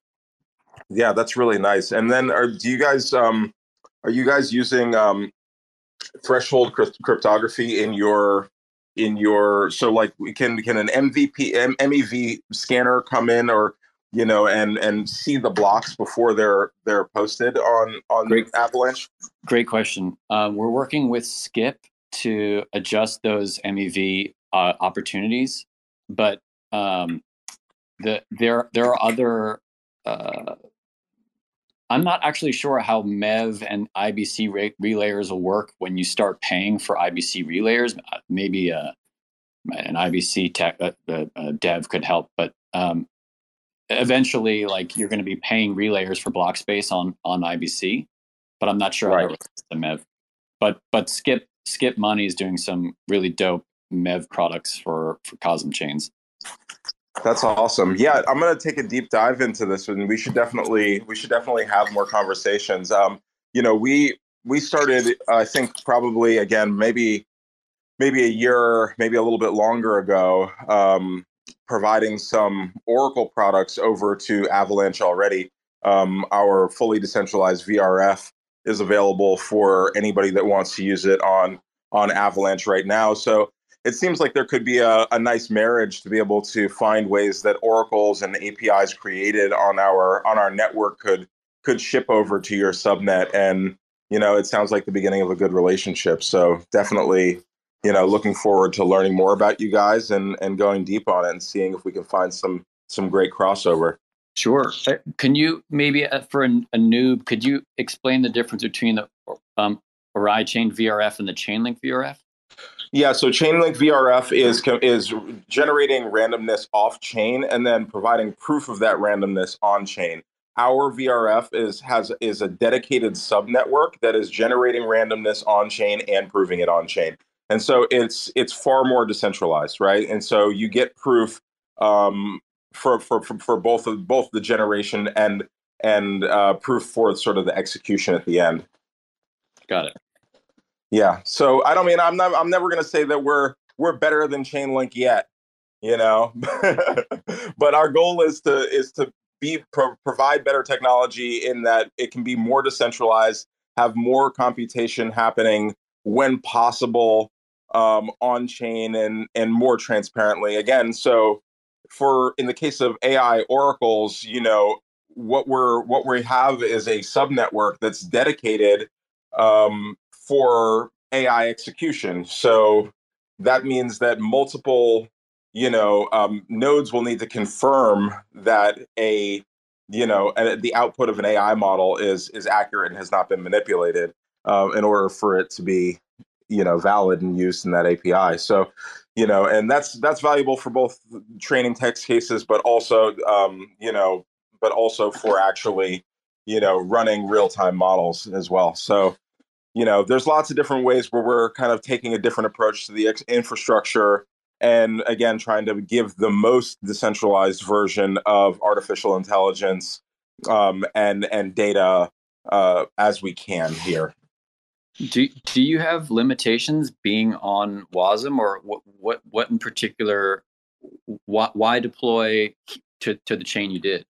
Yeah, that's really nice. And then are do you guys um are you guys using um threshold crypt- cryptography in your in your so like can can an M V P M, MEV scanner come in or you know and and see the blocks before they're they're posted on on great, Avalanche? Great question. Um, we're working with Skip to adjust those M E V uh, opportunities, but um, the there there are other. Uh, I'm not actually sure how M E V and I B C re- relayers will work when you start paying for I B C relayers. Maybe a, an I B C tech uh, uh, dev could help, but um, eventually, like you're going to be paying relayers for block space on on I B C. But I'm not sure right. how that works with the M E V. But but Skip Skip Money is doing some really dope M E V products for for Cosm chains. That's awesome. Yeah, I'm going to take a deep dive into this, and we should definitely we should definitely have more conversations. Um, you know, we we started, I think, probably again maybe maybe a year, maybe a little bit longer ago, um, providing some Oracle products over to Avalanche already. Um, our fully decentralized V R F is available for anybody that wants to use it on on Avalanche right now. So it seems like there could be a, a nice marriage to be able to find ways that oracles and A P Is created on our on our network could could ship over to your subnet. And, you know, it sounds like the beginning of a good relationship. So definitely, you know, looking forward to learning more about you guys and, and going deep on it and seeing if we can find some some great crossover. Sure. Uh, Can you maybe uh, for a, a noob, could you explain the difference between the um, Orai chain V R F and the Chainlink V R F? Yeah, so Chainlink V R F is is generating randomness off chain and then providing proof of that randomness on chain. Our V R F is has is a dedicated subnetwork that is generating randomness on chain and proving it on chain. And so it's it's far more decentralized, right? And so you get proof um, for, for for for both of both the generation and and uh, proof for sort of the execution at the end. Got it. Yeah. So I don't mean I'm not I'm never going to say that we're we're better than Chainlink yet, you know. But our goal is to is to be pro- provide better technology in that it can be more decentralized, have more computation happening when possible um, on chain and and more transparently. Again, so for in the case of A I oracles, you know, what we're what we have is a subnetwork that's dedicated um, for A I execution. So that means that multiple, you know, um, nodes will need to confirm that a, you know, a, the output of an A I model is is accurate and has not been manipulated um, in order for it to be, you know, valid and used in that A P I. So, you know, and that's that's valuable for both training text cases, but also, um, you know, but also for actually, you know, running real time models as well. So, you know, there's lots of different ways where we're kind of taking a different approach to the ex- infrastructure and, again, trying to give the most decentralized version of artificial intelligence um, and and data uh, as we can here. Do do you have limitations being on WASM, or what what what in particular? Why, why deploy to to the chain you did?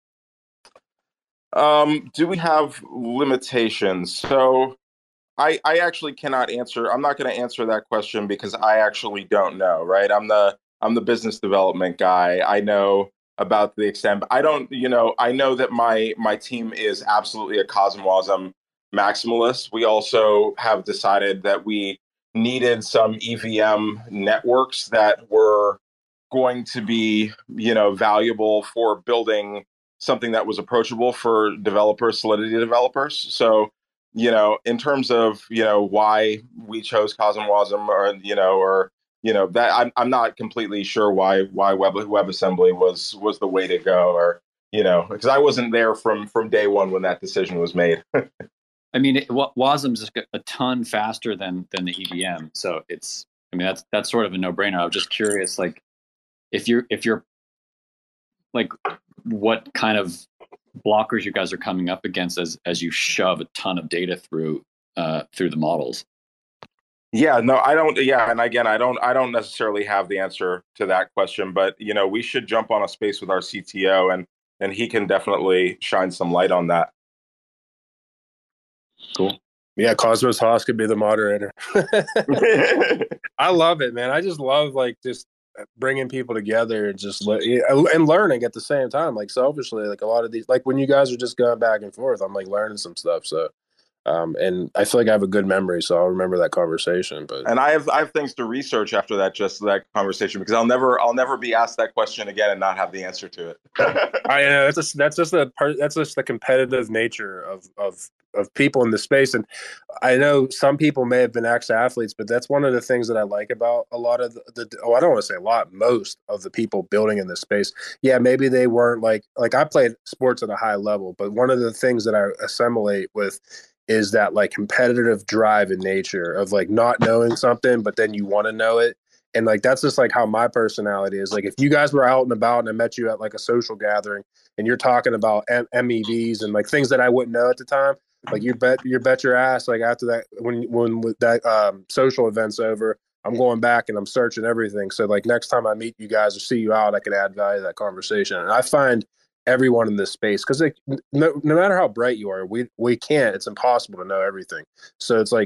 Um, do we have limitations? So I, I actually cannot answer. I'm not going to answer that question because I actually don't know, right? I'm the I'm the business development guy. I know about the extent, but I don't, you know, I know that my my team is absolutely a CosmWasm maximalist. We also have decided that we needed some E V M networks that were going to be, you know, valuable for building something that was approachable for developers, Solidity developers. So, you know, in terms of, you know, why we chose CosmWasm or, you know, or, you know, that I'm I'm not completely sure why why Web WebAssembly was was the way to go, or, you know, because I wasn't there from from day one when that decision was made. I mean, it, WASM's a ton faster than than the E V M, so it's. I mean, that's that's sort of a no brainer. I was just curious, like, if you're if you're like, what kind of blockers you guys are coming up against as as you shove a ton of data through uh, through the models. Yeah, no, I don't. Yeah, and again, I don't. I don't necessarily have the answer to that question, but you know, we should jump on a space with our C T O, and and he can definitely shine some light on that. Cool. Yeah, Cosmos Haas could be the moderator. I love it, man. I just love like just bringing people together and just le- and learning at the same time. Like selfishly, like a lot of these, like when you guys are just going back and forth, I'm like learning some stuff. So. Um, and I feel like I have a good memory, so I'll remember that conversation. But and I have I have things to research after that, just that conversation, because I'll never I'll never be asked that question again and not have the answer to it. I know that's just that's just the part that's just the competitive nature of of of people in the space. And I know some people may have been ex-athletes, but that's one of the things that I like about a lot of the, the oh I don't want to say a lot, most of the people building in this space. Yeah, maybe they weren't like like I played sports at a high level, but one of the things that I assimilate with is that like competitive drive in nature of like not knowing something, but then you want to know it. And like, that's just like how my personality is. Like if you guys were out and about and I met you at like a social gathering and you're talking about M- MEVs and like things that I wouldn't know at the time, like you bet, you bet your ass. Like after that, when, when that um, social event's over, I'm going back and I'm searching everything. So like next time I meet you guys or see you out, I can add value to that conversation. And I find everyone in this space, because like, no, no matter how bright you are, we we can't. It's impossible to know everything. So it's like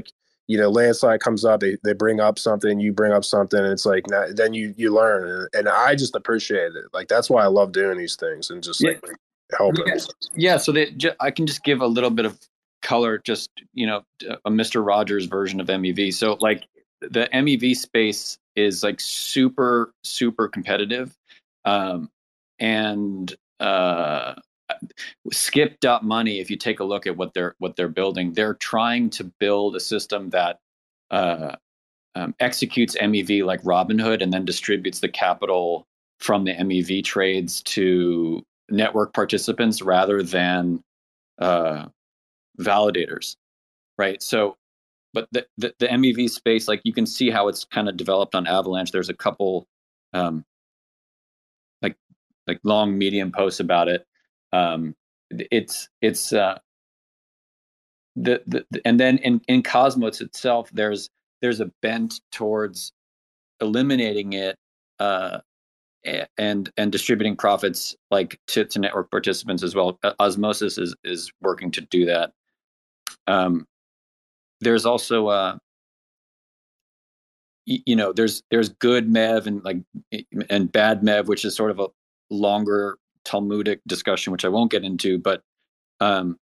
you know, landslide comes up, they, they bring up something, you bring up something, and it's like, nah, then you, you learn. And I just appreciate it. Like, that's why I love doing these things and just yeah. like helping. Yeah. yeah so they, I can just give a little bit of color, just, you know, a Mister Rogers version of M E V. So like the M E V space is like super, super competitive. Um, and, uh, Skip.money, if you take a look at what they're what they're building, they're trying to build a system that uh, um, executes M E V like Robinhood and then distributes the capital from the M E V trades to network participants rather than uh, validators, right? So, but the, the the M E V space, like you can see how it's kind of developed on Avalanche. There's a couple um, like like long medium posts about it. Um, it's it's uh, the, the and then in, in Cosmos itself, there's there's a bent towards eliminating it uh, and and distributing profits like to, to network participants as well. Osmosis is is working to do that. Um, there's also uh, you, you know there's there's good Mev and like and bad Mev, which is sort of a longer Talmudic discussion, which I won't get into, but um,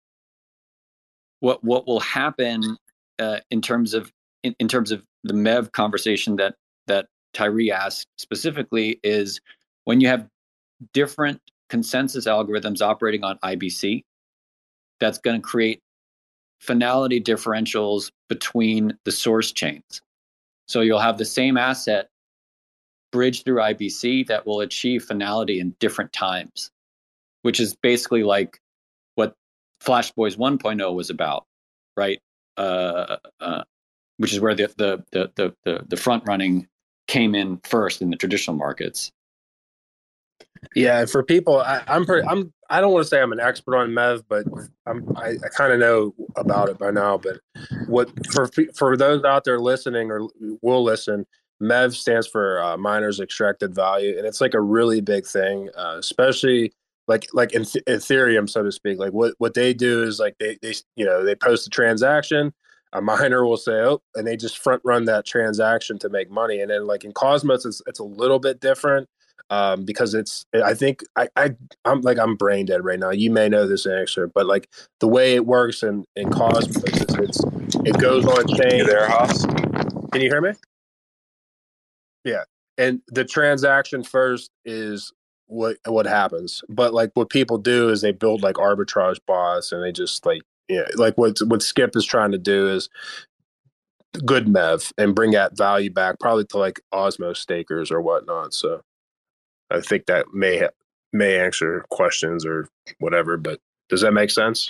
what what will happen uh, in terms of in, in terms of the Mev conversation that that Tyree asked specifically is when you have different consensus algorithms operating on I B C, that's going to create finality differentials between the source chains. So you'll have the same asset bridged through I B C that will achieve finality in different times, which is basically like what Flash Boys one point oh was about, right? Uh, uh, which is where the the the the the, the front running came in first in the traditional markets. Yeah, for people, I, I'm pretty. I'm. I don't want to say I'm an expert on Mev, but I'm. I, I kind of know about it by now. But what for for those out there listening or will listen, Mev stands for uh, miners extracted value, and it's like a really big thing, uh, especially like like in th- Ethereum, so to speak. Like what what they do is like they they you know they post a transaction. A miner will say, "Oh," and they just front run that transaction to make money. And then like in Cosmos, it's it's a little bit different. Um, because it's, I think I, I, I'm like, I'm brain dead right now. You may know this answer, but like the way it works in, in Cosmos is it's, it goes on chain. You there, Haas? Can you hear me? Yeah. And the transaction first is what, what happens. But like what people do is they build like arbitrage bots and they just like, yeah, like what, what Skip is trying to do is good Mev and bring that value back probably to like Osmos stakers or whatnot. So I think that may ha- may answer questions or whatever, but does that make sense?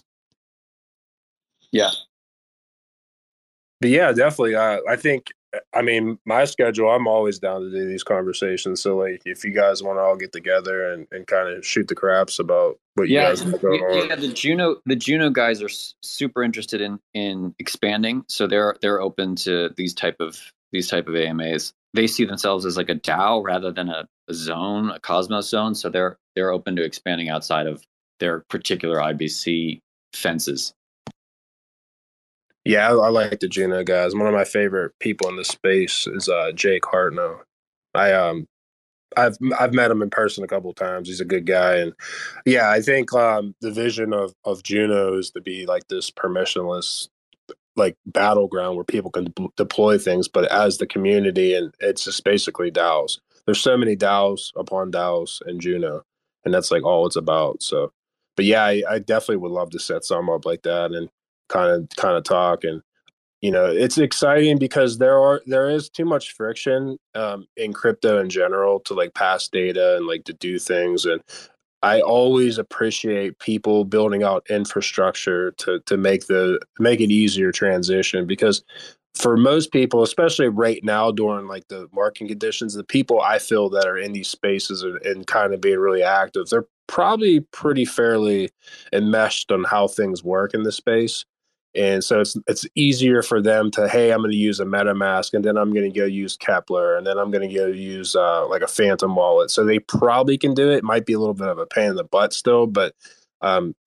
Yeah. But yeah, definitely. Uh, I think, I mean, my schedule, I'm always down to do these conversations. So, like, if you guys want to all get together and, and kind of shoot the craps about what you yeah, guys have going on. Yeah, the Juno the Juno guys are s- super interested in in expanding, so they're they're open to these type of these type of A M As. They see themselves as like a DAO rather than a, a zone, a Cosmos zone. So they're they're open to expanding outside of their particular I B C fences. Yeah, I, I like the Juno guys. One of my favorite people in the space is uh, Jake Hartnell. I um, I've I've met him in person a couple of times. He's a good guy, and yeah, I think um, the vision of of Juno is to be like this permissionless like battleground where people can de- deploy things, but as the community, and it's just basically DAOs. There's so many DAOs upon DAOs in Juno, and that's like all it's about. So, but yeah, I, I definitely would love to set some up like that and kind of kind of talk. And you know, it's exciting because there are there is too much friction um, in crypto in general to like pass data and like to do things. And I always appreciate people building out infrastructure to to make the make it easier transition, because for most people, especially right now during like the market conditions, the people I feel that are in these spaces and, and kind of being really active, they're probably pretty fairly enmeshed on how things work in the space. And so it's it's easier for them to, hey, I'm going to use a MetaMask, and then I'm going to go use Kepler, and then I'm going to go use uh, like a Phantom wallet. So they probably can do it. It might be a little bit of a pain in the butt still, but um,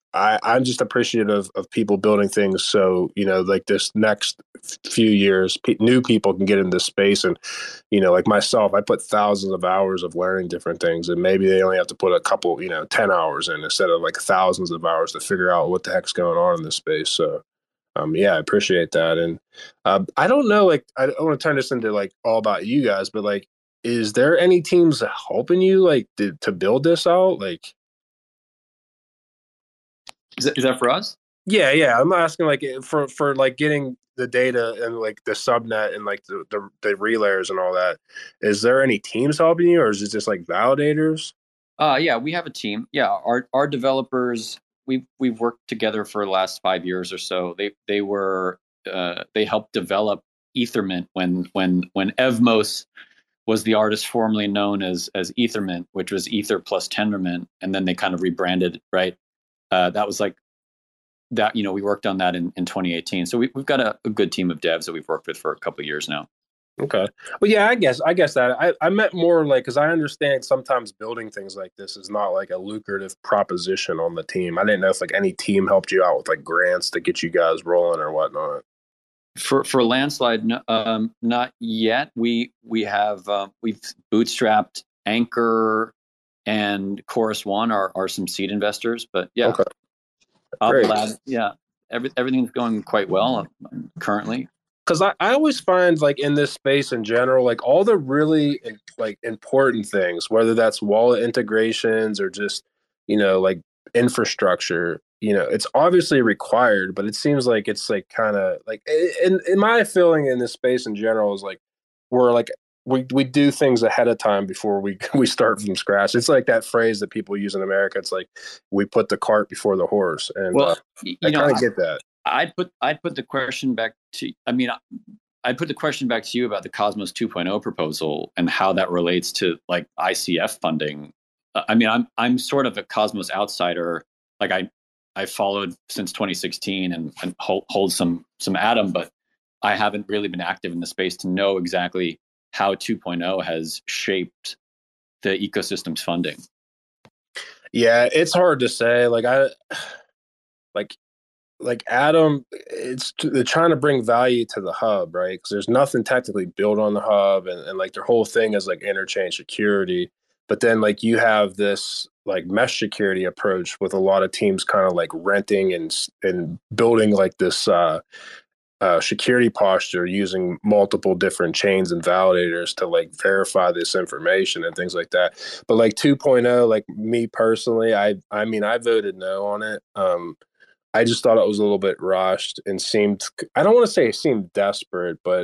I, I'm just appreciative of people building things. So, you know, like this next few years, pe- new people can get into this space. And, you know, like myself, I put thousands of hours of learning different things, and maybe they only have to put a couple, you know, ten hours in instead of like thousands of hours to figure out what the heck's going on in this space. So, um, yeah, I appreciate that. And uh, I don't know, like, I don't want to turn this into like all about you guys, but like, is there any teams helping you like to, to build this out? Like, Is that, is that for us? yeah, yeah. I'm asking like for for like getting the data and like the subnet and like the, the the relayers and all that. Is there any teams helping you, or is it just like validators? Uh, yeah, we have a team. Yeah, our our developers, we've we've worked together for the last five years or so. They they were uh, they helped develop Ethermint when when when Evmos was the artist formerly known as as Ethermint, which was Ether plus Tendermint, and then they kind of rebranded, right? Uh, that was like that. You know, we worked on that in, in twenty eighteen. So we, we've got a, a good team of devs that we've worked with for a couple of years now. Okay. Well, yeah, I guess I guess that I, I meant more like because I understand sometimes building things like this is not like a lucrative proposition on the team. I didn't know if like any team helped you out with like grants to get you guys rolling or whatnot. For for Landslide, no, um, not yet. We we have um, we've bootstrapped Anchor and Chorus One are are some seed investors, but yeah, Okay. I'll Great. glad, yeah, every, everything's going quite well um, currently. Because I, I always find like in this space in general, like all the really like important things, whether that's wallet integrations or just, you know, like infrastructure, you know, it's obviously required, but it seems like it's like kind of like in, in my feeling in this space in general is like we're like we we do things ahead of time before we we start from scratch. It's like that phrase that people use in America. It's like we put the cart before the horse, and Well, uh, you I know, kind I, of get that. I'd put I'd put the question back to. I mean, I'd put the question back to you about the Cosmos two point oh proposal and how that relates to like I C F funding. Uh, I mean, I'm I'm sort of a Cosmos outsider. Like I I followed since twenty sixteen and, and hold, hold some some Atom, but I haven't really been active in the space to know exactly how two point oh has shaped the ecosystem's funding. Yeah, it's hard to say. Like I like like Atom, it's they're trying to bring value to the hub, right? Because there's nothing technically built on the hub, and, and like their whole thing is like interchain security. But then like you have this like mesh security approach with a lot of teams kind of like renting and and building like this uh, uh, security posture using multiple different chains and validators to like verify this information and things like that. But like two point oh, like me personally, I I mean I voted no on it. Um, I just thought it was a little bit rushed and seemed, I don't want to say it seemed desperate, but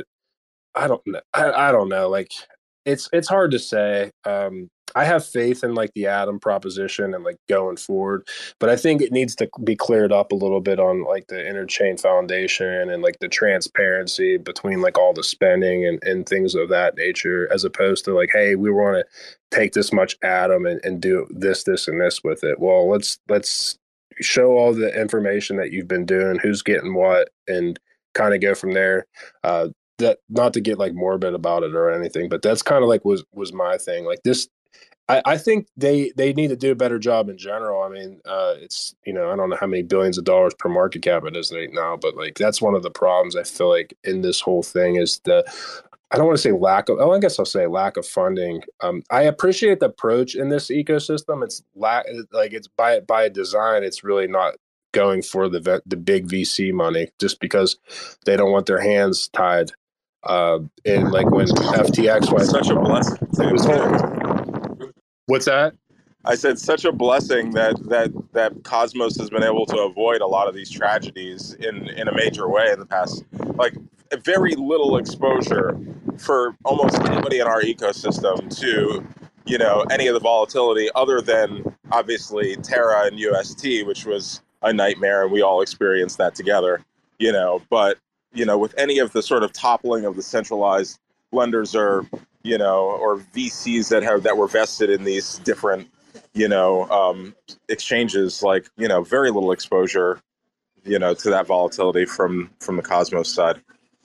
I don't know. I, I don't know. Like it's, it's hard to say. Um, I have faith in like the Atom proposition and like going forward, but I think it needs to be cleared up a little bit on like the Interchain Foundation and like the transparency between like all the spending and, and things of that nature, as opposed to like, hey, we want to take this much Atom and, and do this, this, and this with it. Well, let's, let's, show all the information that you've been doing, who's getting what, and kind of go from there. Uh, that not to get like morbid about it or anything, but that's kind of like was was my thing. Like this, I, I think they they need to do a better job in general. I mean, uh, it's you know I don't know how many billions of dollars per market cap it is right now, but like that's one of the problems I feel like in this whole thing is the I don't want to say lack of, oh, I guess I'll say lack of funding. Um, I appreciate the approach in this ecosystem. It's la- like it's by by design. It's really not going for the the big V C money just because they don't want their hands tied. Uh, and like when F T X was such a blessing. it was whole, what's that? I said such a blessing that that that Cosmos has been able to avoid a lot of these tragedies in in a major way in the past. Like very little exposure for almost anybody in our ecosystem to, you know, any of the volatility other than obviously Terra and U S T, which was a nightmare, and we all experienced that together, you know. But, you know, with any of the sort of toppling of the centralized lenders or, you know, or V Cs that have that were vested in these different, you know, um, exchanges, like, you know, very little exposure, you know, to that volatility from from the Cosmos side.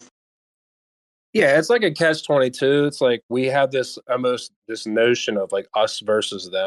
Yeah, it's like a catch twenty-two. It's like we have this almost this notion of like us versus them.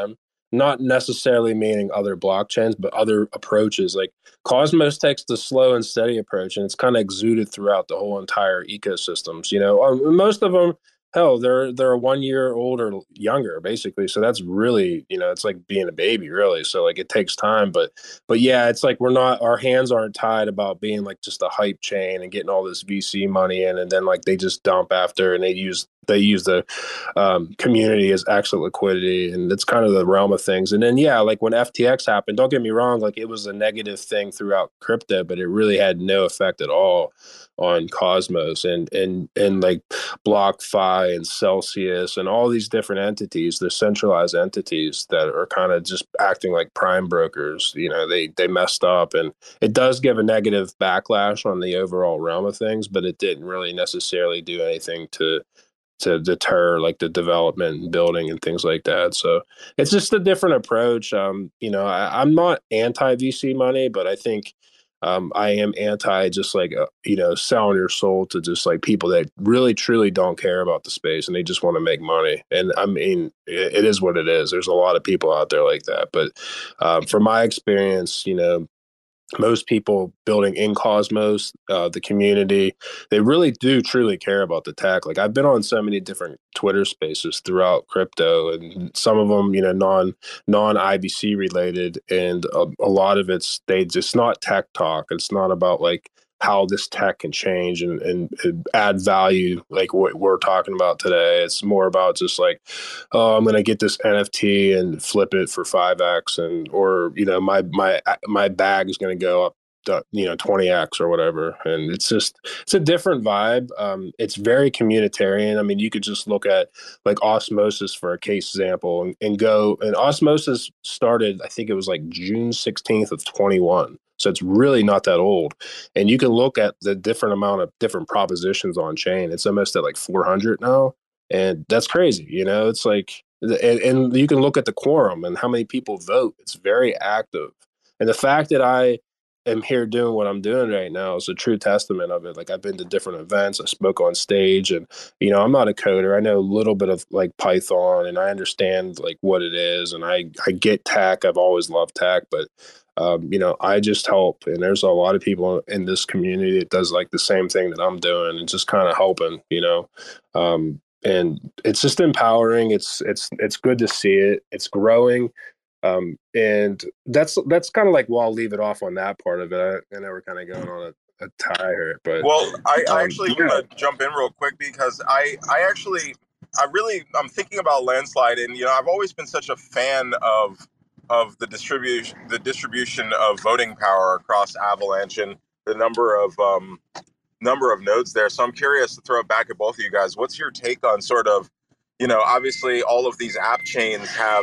not necessarily meaning other blockchains, but other approaches. Like Cosmos takes the slow and steady approach, and it's kind of exuded throughout the whole entire ecosystems. You know, um, most of them, hell, they're they're one year old or younger, basically. So that's really, you know, it's like being a baby, really. So like it takes time, but but yeah, it's like we're not, our hands aren't tied about being like just a hype chain and getting all this V C money in, and then like they just dump after, and they use they use the um, community as exit liquidity, and it's kind of the realm of things. And then yeah, like when F T X happened, don't get me wrong, like it was a negative thing throughout crypto, but it really had no effect at all on Cosmos and and and like BlockFi and Celsius and all these different entities, the centralized entities that are kind of just acting like prime brokers. You know, they they messed up, and it does give a negative backlash on the overall realm of things, but it didn't really necessarily do anything to to deter like the development and building and things like that. So it's just a different approach. Um, you know, I, I'm not anti V C money, but I think um, I am anti just like, uh, you know, selling your soul to just like people that really truly don't care about the space and they just want to make money. And I mean, it, it is what it is. There's a lot of people out there like that. But um, from my experience, you know, most people building in Cosmos, uh, the community, they really do truly care about the tech. Like I've been on so many different Twitter spaces throughout crypto, and some of them, you know, non non I B C related, and a, a lot of it's they just not tech talk. It's not about like how this tech can change and, and, and add value like what we're talking about today. It's more about just like, oh, I'm going to get this N F T and flip it for five X, and or, you know, my my my bag is going to go up to, you know, twenty X or whatever. And it's just, it's a different vibe. Um, it's very communitarian. I mean, you could just look at like Osmosis for a case example and, and go, and Osmosis started, I think it was like June sixteenth of twenty-one. So it's really not that old. And you can look at the different amount of different propositions on chain. It's almost at like four hundred now. And that's crazy. You know, it's like, and, and you can look at the quorum and how many people vote. It's very active. And the fact that I am here doing what I'm doing right now is a true testament of it. Like I've been to different events, I spoke on stage, and, you know, I'm not a coder. I know a little bit of like Python, and I understand like what it is. And I, I get tech. I've always loved tech, but Um, you know, I just help, and there's a lot of people in this community that does like the same thing that I'm doing, and just kind of helping, you know, um, and it's just empowering. It's it's it's good to see it. It's growing, um, and that's that's kind of like. Well, I'll leave it off on that part of it. I, I know we're kind of going on a, a tie here, but well, I, I um, actually yeah. want to jump in real quick because I I actually I really I'm thinking about Landslide, and you know I've always been such a fan of. of the distribution the distribution of voting power across Avalanche and the number of um, number of nodes there. So I'm curious to throw it back at both of you guys. What's your take on sort of, you know, obviously all of these app chains have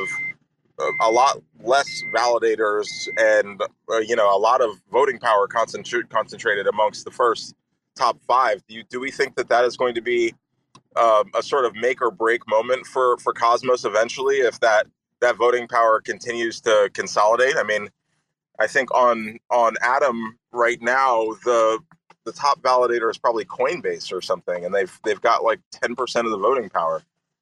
a lot less validators and uh, you know a lot of voting power concentrated concentrated amongst the first top five. Do you do we think that that is going to be um, a sort of make or break moment for for Cosmos eventually if that that voting power continues to consolidate? I mean, I think on on Atom right now, the the top validator is probably Coinbase or something, and they've they've got like ten percent of the voting power.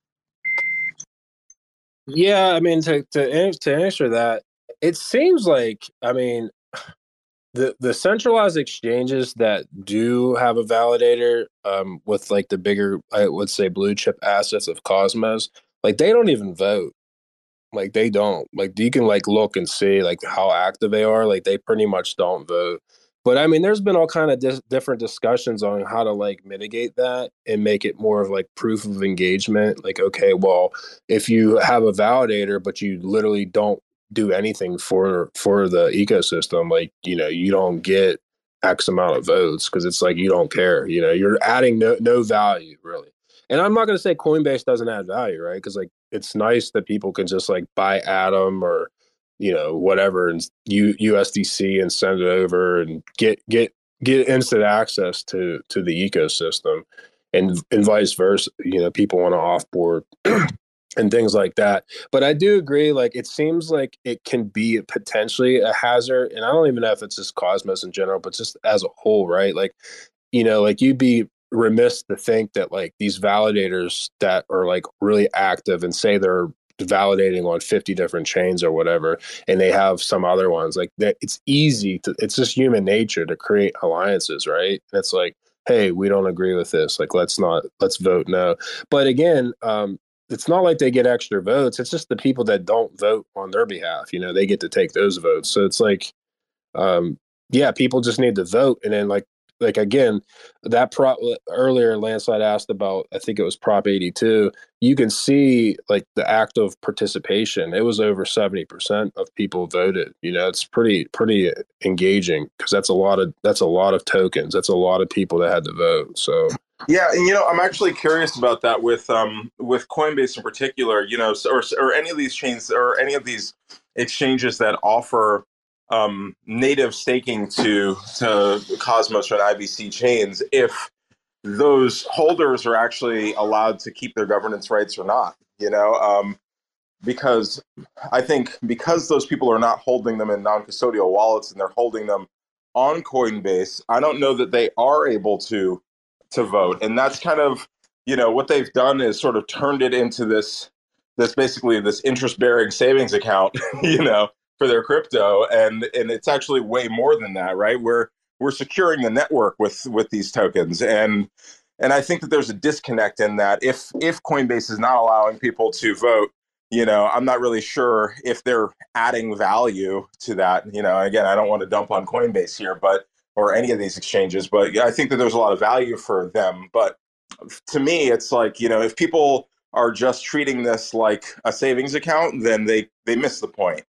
Yeah, I mean, to to to answer that, it seems like, I mean, the the centralized exchanges that do have a validator, um, with like the bigger, I would say, blue chip assets of Cosmos, like they don't even vote. Like they don't. Like you can like look and see like how active they are. Like they pretty much don't vote. But I mean, there's been all kind of dis- different discussions on how to like mitigate that and make it more of like proof of engagement. Like, okay, well, if you have a validator but you literally don't do anything for for the ecosystem, like, you know, you don't get X amount of votes because it's like you don't care. You know, you're adding no no value really. And I'm not going to say Coinbase doesn't add value, right? Because like it's nice that people can just like buy Atom or, you know, whatever, and U, USDC and send it over and get get get instant access to to the ecosystem, and and vice versa. You know, people want to offboard and things like that. But I do agree. Like it seems like it can be potentially a hazard, and I don't even know if it's just Cosmos in general, but just as a whole, right? Like, you know, like you'd be remiss to think that like these validators that are like really active and say they're validating on fifty different chains or whatever, and they have some other ones like that. It's easy to, it's just human nature to create alliances, right? And it's like, hey, we don't agree with this. Like, let's not, let's vote no. But again, um, it's not like they get extra votes. It's just the people that don't vote on their behalf, you know, they get to take those votes. So it's like, um, yeah, people just need to vote. And then like, like again, that prop earlier, Landslide asked about, I think it was Prop eighty-two. You can see like the active participation. It was over seventy percent of people voted. You know, it's pretty, pretty engaging because that's a lot of, that's a lot of tokens. That's a lot of people that had to vote. So, yeah, and you know, I'm actually curious about that with um with Coinbase in particular. You know, or or any of these chains or any of these exchanges that offer um, native staking to to Cosmos or I B C chains, if those holders are actually allowed to keep their governance rights or not. You know, um, because I think because those people are not holding them in non-custodial wallets and they're holding them on Coinbase, I don't know that they are able to to vote. And that's kind of, you know, what they've done is sort of turned it into this this basically this interest-bearing savings account, you know, for their crypto. And and it's actually way more than that, right? We're we're securing the network with with these tokens. And and I think that there's a disconnect in that if if Coinbase is not allowing people to vote, you know, I'm not really sure if they're adding value to that. You know, again, I don't want to dump on Coinbase here, but or any of these exchanges, but I think that there's a lot of value for them. But to me, it's like, you know, if people are just treating this like a savings account, then they they miss the point.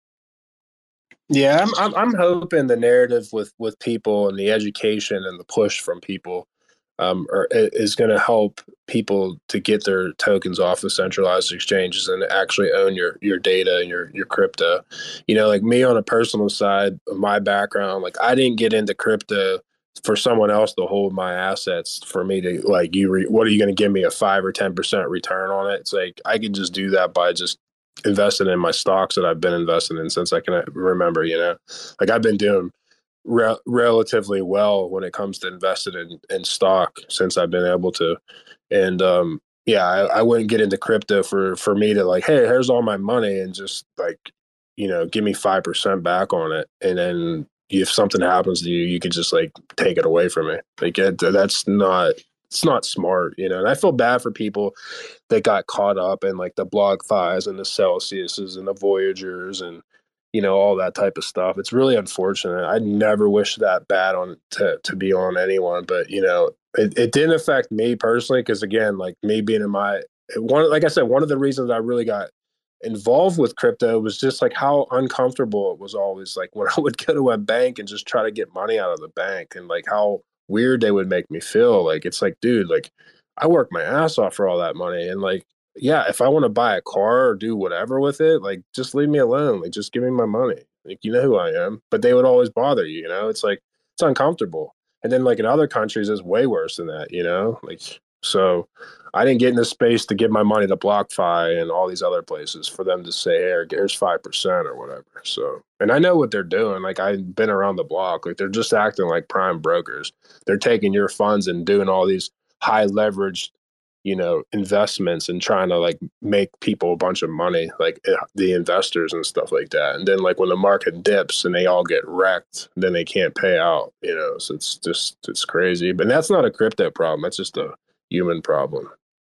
Yeah, I'm I'm, I'm hoping the narrative with with people and the education and the push from people um, are, is going to help people to get their tokens off of centralized exchanges and actually own your your data and your your crypto. You know, like me on a personal side of my background, like I didn't get into crypto for someone else to hold my assets for me to like you. Re, what are you going to give me a five or ten percent return on it? It's like I could just do that by just investing in my stocks that I've been investing in since I can remember. You know, like I've been doing Re- relatively well when it comes to investing in, in stock since I've been able to. And um, yeah, I, I wouldn't get into crypto for, for me to like, hey, here's all my money and just like, you know, give me five percent back on it. And then if something happens to you, you could just like take it away from me. Like it, that's not, it's not smart, you know. And I feel bad for people that got caught up in like the BlockFis and the Celsiuses and the Voyagers and, you know, all that type of stuff. It's really unfortunate. I never wish that bad on to, to be on anyone, but you know, it, it didn't affect me personally. Cause again, like me being in my one, like I said, one of the reasons I really got involved with crypto was just like how uncomfortable it was always like when I would go to a bank and just try to get money out of the bank and like how weird they would make me feel. Like, it's like, dude, like I work my ass off for all that money. And like, yeah, if I want to buy a car or do whatever with it, like just leave me alone. Like just give me my money. Like, you know who I am. But they would always bother you, you know? It's like it's uncomfortable. And then like in other countries it's way worse than that, you know? Like so I didn't get in this space to give my money to BlockFi and all these other places for them to say, hey, here's five percent or whatever. So, and I know what they're doing. Like I've been around the block. Like they're just acting like prime brokers. They're taking your funds and doing all these high leveraged, you know, investments and trying to like make people a bunch of money, like the investors and stuff like that. And then like when the market dips and they all get wrecked, then they can't pay out, you know, so it's just, it's crazy. But that's not a crypto problem. That's just a human problem.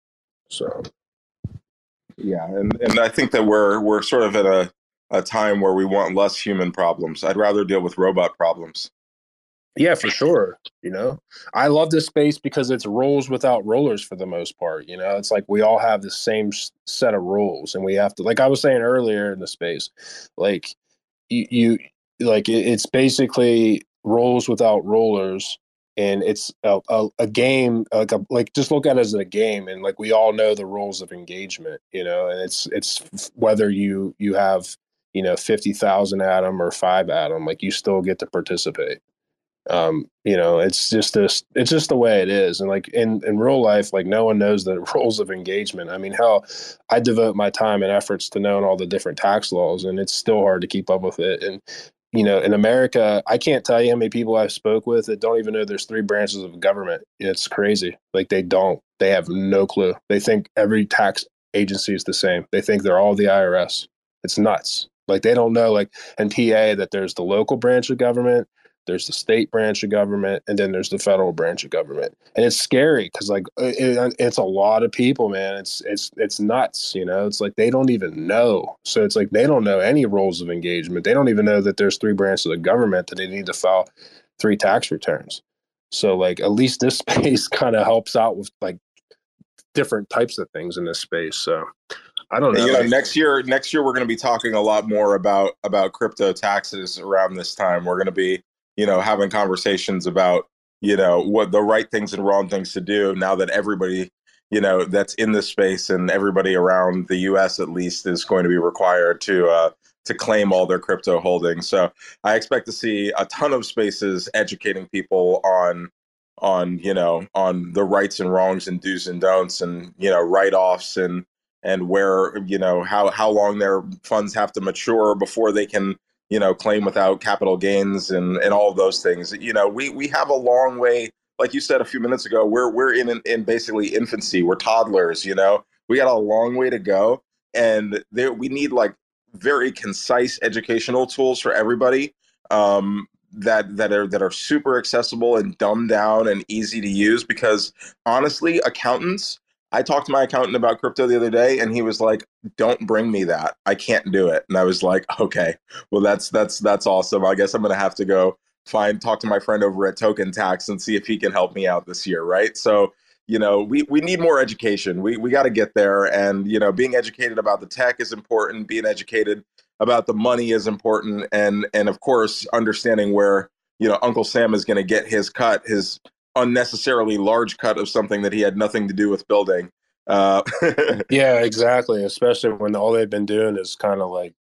So. Yeah. And, and I think that we're, we're sort of at a, a time where we want less human problems. I'd rather deal with robot problems. Yeah, for sure. You know, I love this space because it's roles without rollers for the most part. You know, it's like we all have the same set of rules and we have to, like I was saying earlier in the space, like you, you like it's basically roles without rollers. And it's a, a, a game, like a, like just look at it as a game, and like we all know the rules of engagement, you know. And it's it's whether you you have you know fifty thousand Atom or five Atom, like you still get to participate. Um, you know, it's just this, it's just the way it is. And like in, in real life, like no one knows the rules of engagement. I mean, hell, I devote my time and efforts to knowing all the different tax laws, and it's still hard to keep up with it. And, you know, in America, I can't tell you how many people I've spoke with that don't even know there's three branches of government. It's crazy. Like they don't, they have no clue. They think every tax agencies the same. They think they're all the I R S. It's nuts. Like they don't know, like in P A, that there's the local branch of government, there's the state branch of government, and then there's the federal branch of government. And it's scary because like it, it's a lot of people, man. It's it's it's nuts, you know. It's like they don't even know. So it's like they don't know any roles of engagement. They don't even know that there's three branches of government, that they need to file three tax returns. So like at least this space kind of helps out with like different types of things in this space. So I don't know. You know, next year, next year we're going to be talking a lot more about about crypto taxes around this time. We're going to be, you know, having conversations about, you know, what the right things and wrong things to do now that everybody, you know, that's in this space and everybody around the U S at least is going to be required to uh, to claim all their crypto holdings. So I expect to see a ton of spaces educating people on on, you know, on the rights and wrongs and do's and don'ts and, you know, write-offs and and where, you know, how, how long their funds have to mature before they can, you know, claim without capital gains and, and all of those things. You know, we, we have a long way, like you said a few minutes ago, we're, we're in, in basically infancy. We're toddlers, you know, we got a long way to go. And there, we need like very concise educational tools for everybody um, that, that are, that are super accessible and dumbed down and easy to use, because honestly, accountants, I talked to my accountant about crypto the other day and he was like, don't bring me that. I can't do it. And I was like, okay, well, that's, that's, that's awesome. I guess I'm going to have to go find, talk to my friend over at Token Tax and see if he can help me out this year. Right. So, you know, we, we need more education. We, we got to get there. And, you know, being educated about the tech is important. Being educated about the money is important. And, and of course, understanding where, you know, Uncle Sam is going to get his cut, his unnecessarily large cut of something that he had nothing to do with building. Uh, yeah, exactly. Especially when all they've been doing is kind of like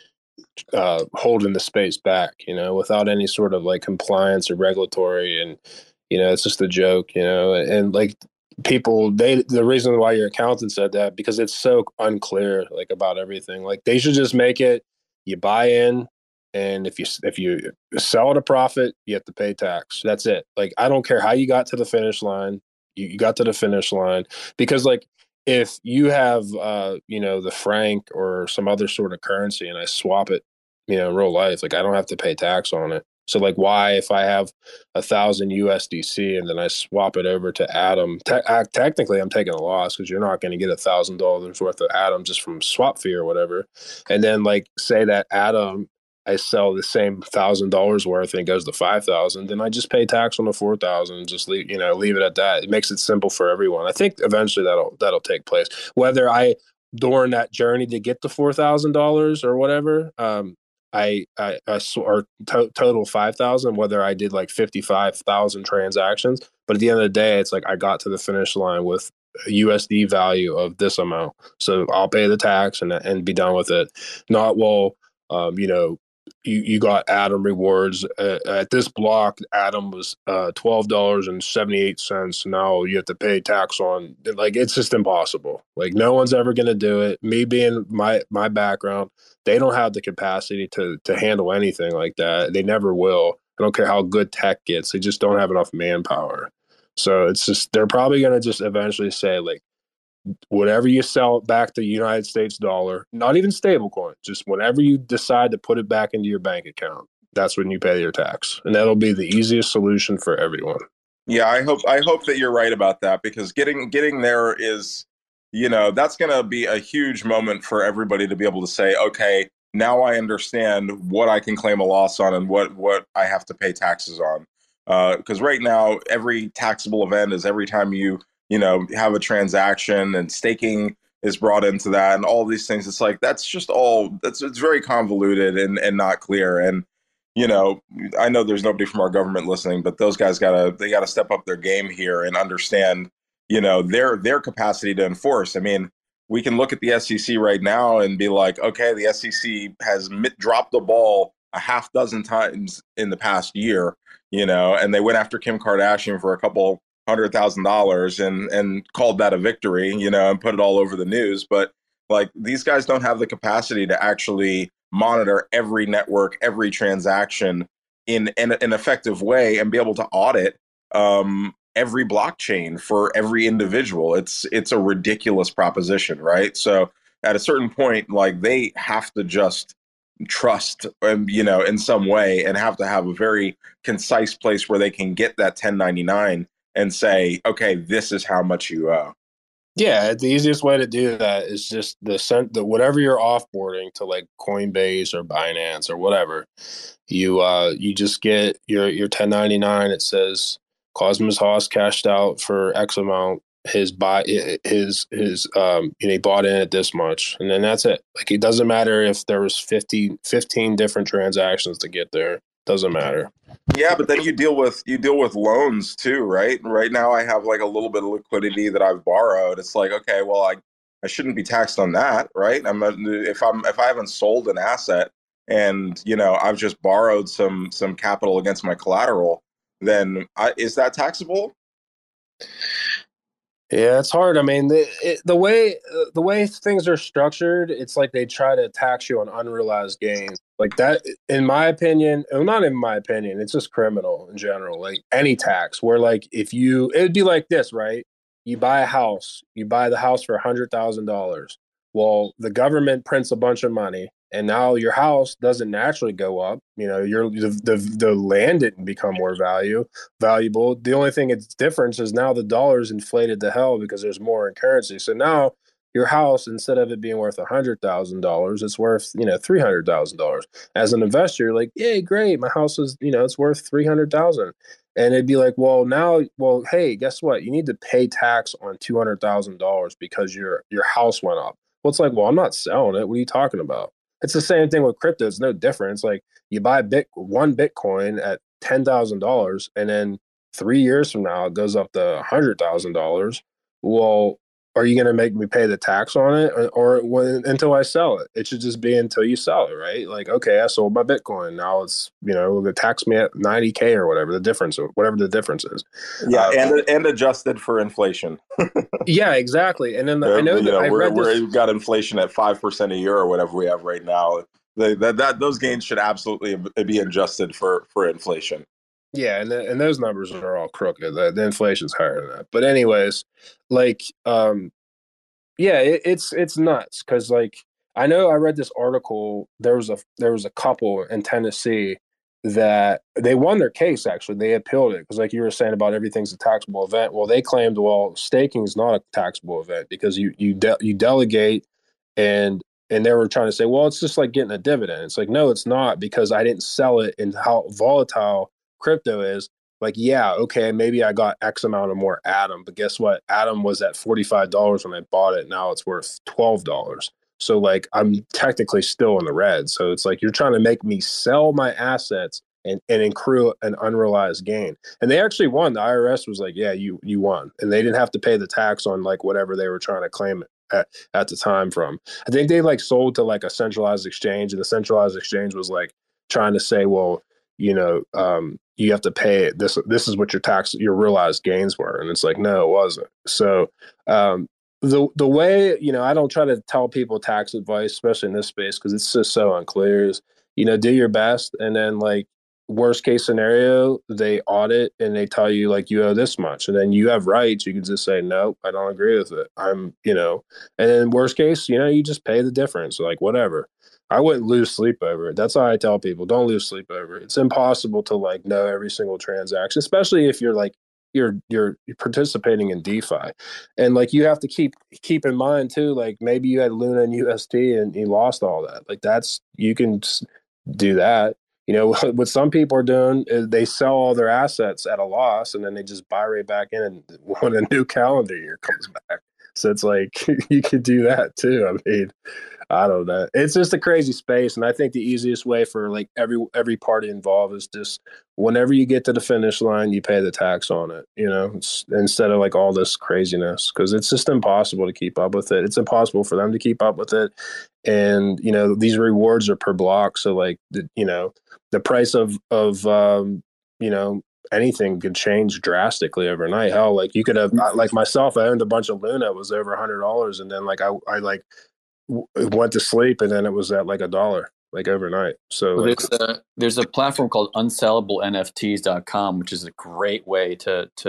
uh, holding the space back, you know, without any sort of like compliance or regulatory. And, you know, it's just a joke, you know, and, and like people, they, the reason why your accountant said that, because it's so unclear, like about everything. Like they should just make it, you buy in, and if you if you sell at a profit, you have to pay tax. That's it. Like, I don't care how you got to the finish line. You, you got to the finish line because, like, if you have, uh, you know, the franc or some other sort of currency, and I swap it, you know, in real life, like I don't have to pay tax on it. So, like, why if I have a thousand U S D C and then I swap it over to Atom? Te- technically, I'm taking a loss because you're not going to get a thousand dollars worth of Atom just from swap fee or whatever. And then, like, say that Atom, I sell the same thousand dollars worth and it goes to five thousand, then I just pay tax on the four thousand and just leave, you know, leave it at that. It makes it simple for everyone. I think eventually that'll that'll take place. Whether I during that journey to get the four thousand dollars or whatever, um, I I, I or to, total five thousand. Whether I did like fifty five thousand transactions, but at the end of the day, it's like I got to the finish line with a U S D value of this amount, so I'll pay the tax and and be done with it. Not well, um, you know. You, you got Atom rewards uh, at this block. Atom was uh, twelve dollars and seventy eight cents. Now you have to pay tax on. Like, it's just impossible. Like, no one's ever going to do it. Me being my my background, they don't have the capacity to to handle anything like that. They never will. I don't care how good tech gets. They just don't have enough manpower. So it's just they're probably going to just eventually say, like, whatever you sell back to the United States dollar, not even stablecoin, just whenever you decide to put it back into your bank account, that's when you pay your tax. And that'll be the easiest solution for everyone. Yeah, I hope I hope that you're right about that, because getting getting there is, you know, that's going to be a huge moment for everybody to be able to say, okay, now I understand what I can claim a loss on and what, what I have to pay taxes on. Because uh, right now, every taxable event is every time you you know, have a transaction, and staking is brought into that and all these things. It's like, that's just all, that's, it's very convoluted and, and not clear. And, you know, I know there's nobody from our government listening, but those guys gotta, they gotta step up their game here and understand, you know, their, their capacity to enforce. I mean, we can look at the S E C right now and be like, okay, the S E C has dropped the ball a half dozen times in the past year, you know, and they went after Kim Kardashian for a couple hundred thousand dollars and and called that a victory, you know, and put it all over the news. But like, these guys don't have the capacity to actually monitor every network, every transaction in, in an effective way and be able to audit um, every blockchain for every individual. It's it's a ridiculous proposition, right? So at a certain point, like they have to just trust, um, you know, in some way, and have to have a very concise place where they can get that ten ninety-nine and say, okay, this is how much you owe. Yeah, the easiest way to do that is just the sent the whatever you're offboarding to like Coinbase or Binance or whatever. You uh you just get your your ten ninety-nine. It says Cosmos Haas cashed out for X amount. His buy his his um you know he bought in at this much, and then that's it. Like it doesn't matter if there was fifty, fifteen different transactions to get there. Doesn't matter. Yeah, but then you deal with you deal with loans too, right? Right now I have like a little bit of liquidity that I've borrowed. It's like, okay, well I I shouldn't be taxed on that, right? I'm a, if I'm if I haven't sold an asset and, you know, I've just borrowed some some capital against my collateral, then I, is that taxable? Yeah, it's hard. I mean, the it, the way uh, the way things are structured, it's like they try to tax you on unrealized gains. Like that, in my opinion, well, not in my opinion, it's just criminal in general. Like any tax, where like if you, it would be like this, right? You buy a house, you buy the house for a hundred thousand dollars. Well, the government prints a bunch of money, and now your house doesn't naturally go up. You know, your the, the the land didn't become more value valuable. The only thing it's difference is now the dollar's inflated to hell because there's more in currency. So now your house, instead of it being worth a hundred thousand dollars, it's worth, you know, three hundred thousand dollars. As an investor, you're like, yay, great, my house is, you know, it's worth three hundred thousand. And it'd be like, well, now, well, hey, guess what? You need to pay tax on two hundred thousand dollars because your your house went up. Well, it's like, well, I'm not selling it. What are you talking about? It's the same thing with crypto. It's no different. It's like you buy bit one Bitcoin at ten thousand dollars, and then three years from now it goes up to a hundred thousand dollars. Well, are you going to make me pay the tax on it, or, or when, until I sell it? It should just be until you sell it, right? Like, okay, I sold my Bitcoin. Now it's, you know, they tax me at ninety K or whatever the difference, or whatever the difference is. Yeah, uh, and and adjusted for inflation. Yeah, exactly. And then the, I know you that know, I we're, read this. we've got inflation at five percent a year or whatever we have right now. The, that that those gains should absolutely be adjusted for for inflation. Yeah, and the, and those numbers are all crooked. The, the inflation's higher than that. But anyways, like, um, yeah, it, it's it's nuts because like I know I read this article. There was a there was a couple in Tennessee that they won their case. Actually, they appealed it because, like you were saying about everything's a taxable event. Well, they claimed, well, staking is not a taxable event because you you de- you delegate, and and they were trying to say, well, it's just like getting a dividend. It's like, no, it's not, because I didn't sell it, and how volatile crypto is. Like, yeah, okay, maybe I got X amount of more Atom, but guess what? Atom was at forty-five dollars when I bought it. Now it's worth twelve dollars. So, like, I'm technically still in the red. So it's like you're trying to make me sell my assets and, and accrue an unrealized gain. And they actually won. The I R S was like, yeah, you you won. And they didn't have to pay the tax on, like, whatever they were trying to claim at, at the time from. I think they, like, sold to, like, a centralized exchange, and the centralized exchange was, like, trying to say, well, you know, um, you have to pay it. This, this is what your tax, your realized gains were. And it's like, no, it wasn't. So, um, the, the way, you know, I don't try to tell people tax advice, especially in this space, because it's just so unclear, is, you know, do your best. And then, like, worst case scenario, they audit and they tell you, like, you owe this much. And then you have rights. You can just say, no, I don't agree with it. I'm, you know, and then worst case, you know, you just pay the difference, like, whatever. I wouldn't lose sleep over it. That's how I tell people, don't lose sleep over it. It's impossible to, like, know every single transaction, especially if you're like, you're, you're participating in DeFi. And, like, you have to keep, keep in mind too, like, maybe you had Luna and U S D and you lost all that. Like, that's, you can do that. You know, what some people are doing is they sell all their assets at a loss and then they just buy right back in, and when a new calendar year comes back. So it's like, you could do that too. I mean, I don't know. It's just a crazy space. And I think the easiest way for, like, every every party involved is just whenever you get to the finish line, you pay the tax on it, you know, it's, instead of, like, all this craziness, because it's just impossible to keep up with it. It's impossible for them to keep up with it. And, you know, these rewards are per block. So, like, the, you know, the price of, of um, you know, anything could change drastically overnight. Hell, like, you could have, like myself, I owned a bunch of Luna. It was over a hundred dollars. And then, like, I, I like w- went to sleep, and then it was at like a dollar, like, overnight. So, well, like, there's, a, there's a platform called unsellable N F Ts dot com, which is a great way to, to,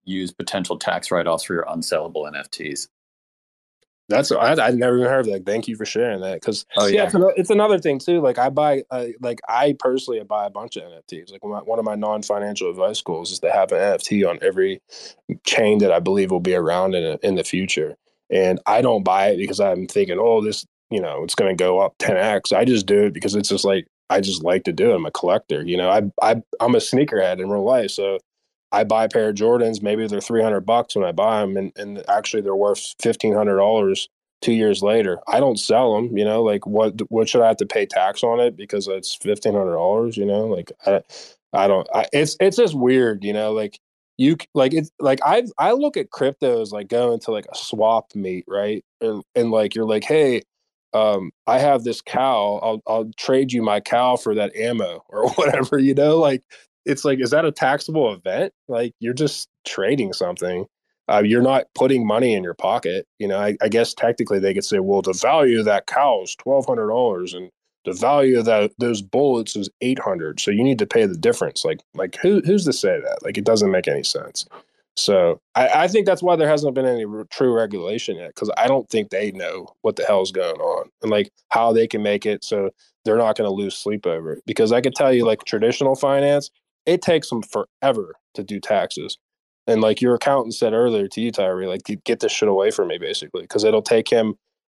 use potential tax write-offs for your unsellable N F Ts. That's I I never even heard of that. Thank you for sharing that. Because Oh yeah, yeah, it's another, it's another thing too. Like I buy, uh, like I personally buy a bunch of N F Ts. Like my, one of my non-financial advice goals is to have an N F T on every chain that I believe will be around in a, in the future. And I don't buy it because I'm thinking, oh, this, you know, it's going to go up ten x. I just do it because it's just like I just like to do it. I'm a collector. You know, I I I'm a sneakerhead in real life, so I buy a pair of Jordans. Maybe they're three hundred bucks when I buy them, and, and actually they're worth fifteen hundred dollars two years later. I don't sell them. You know, like what what should I have to pay tax on it because it's fifteen hundred dollars? You know, like I I don't. I, it's it's just weird. You know, like you like it's like I I look at crypto as like going to like a swap meet, right? And, and like you're like, hey. Um, I have this cow. I'll I'll trade you my cow for that ammo or whatever. You know, like it's like, is that a taxable event? Like you're just trading something. Uh, you're not putting money in your pocket. You know, I, I guess technically they could say, well, the value of that cow is twelve hundred dollars and the value of that those bullets is eight hundred. So you need to pay the difference. Like like who who's to say that? Like it doesn't make any sense. So I, I think that's why there hasn't been any re- true regulation yet, because I don't think they know what the hell's going on and like how they can make it so they're not going to lose sleep over it. Because I could tell you, like traditional finance, it takes them forever to do taxes. And like your accountant said earlier to you, Tyree, like get this shit away from me, basically, because it'll take him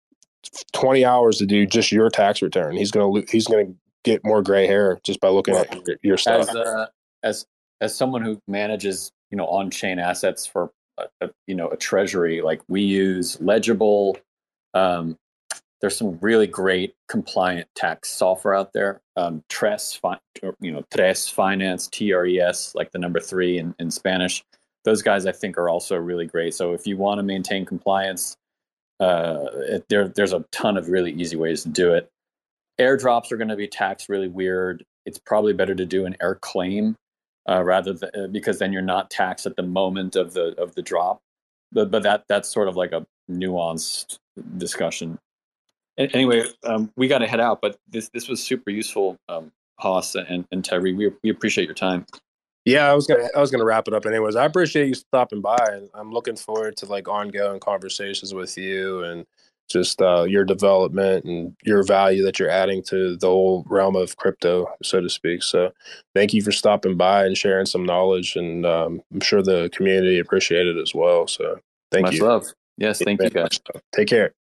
twenty hours to do just your tax return. He's gonna he's gonna get more gray hair just by looking well, at your, your stuff. As uh, as as someone who manages, you know, on-chain assets for a, a, you know a treasury, like we use Legible. Um, there's some really great compliant tax software out there. Um, Tres, you know, Tres Finance, T R E S, like the number three in, in Spanish. Those guys, I think, are also really great. So if you want to maintain compliance, uh, it, there there's a ton of really easy ways to do it. Airdrops are going to be taxed really weird. It's probably better to do an air claim uh, rather than uh, because then you're not taxed at the moment of the of the drop. But but that that's sort of like a nuanced discussion. Anyway, um, we got to head out, but this this was super useful, um, Haas and, and Tyree. We we appreciate your time. Yeah, I was gonna I was gonna wrap it up anyways. I appreciate you stopping by, and I'm looking forward to like ongoing conversations with you and just uh, your development and your value that you're adding to the whole realm of crypto, so to speak. So, thank you for stopping by and sharing some knowledge, and um, I'm sure the community appreciated it as well. So, thank Much you. love. Yes, thank you guys. Take care.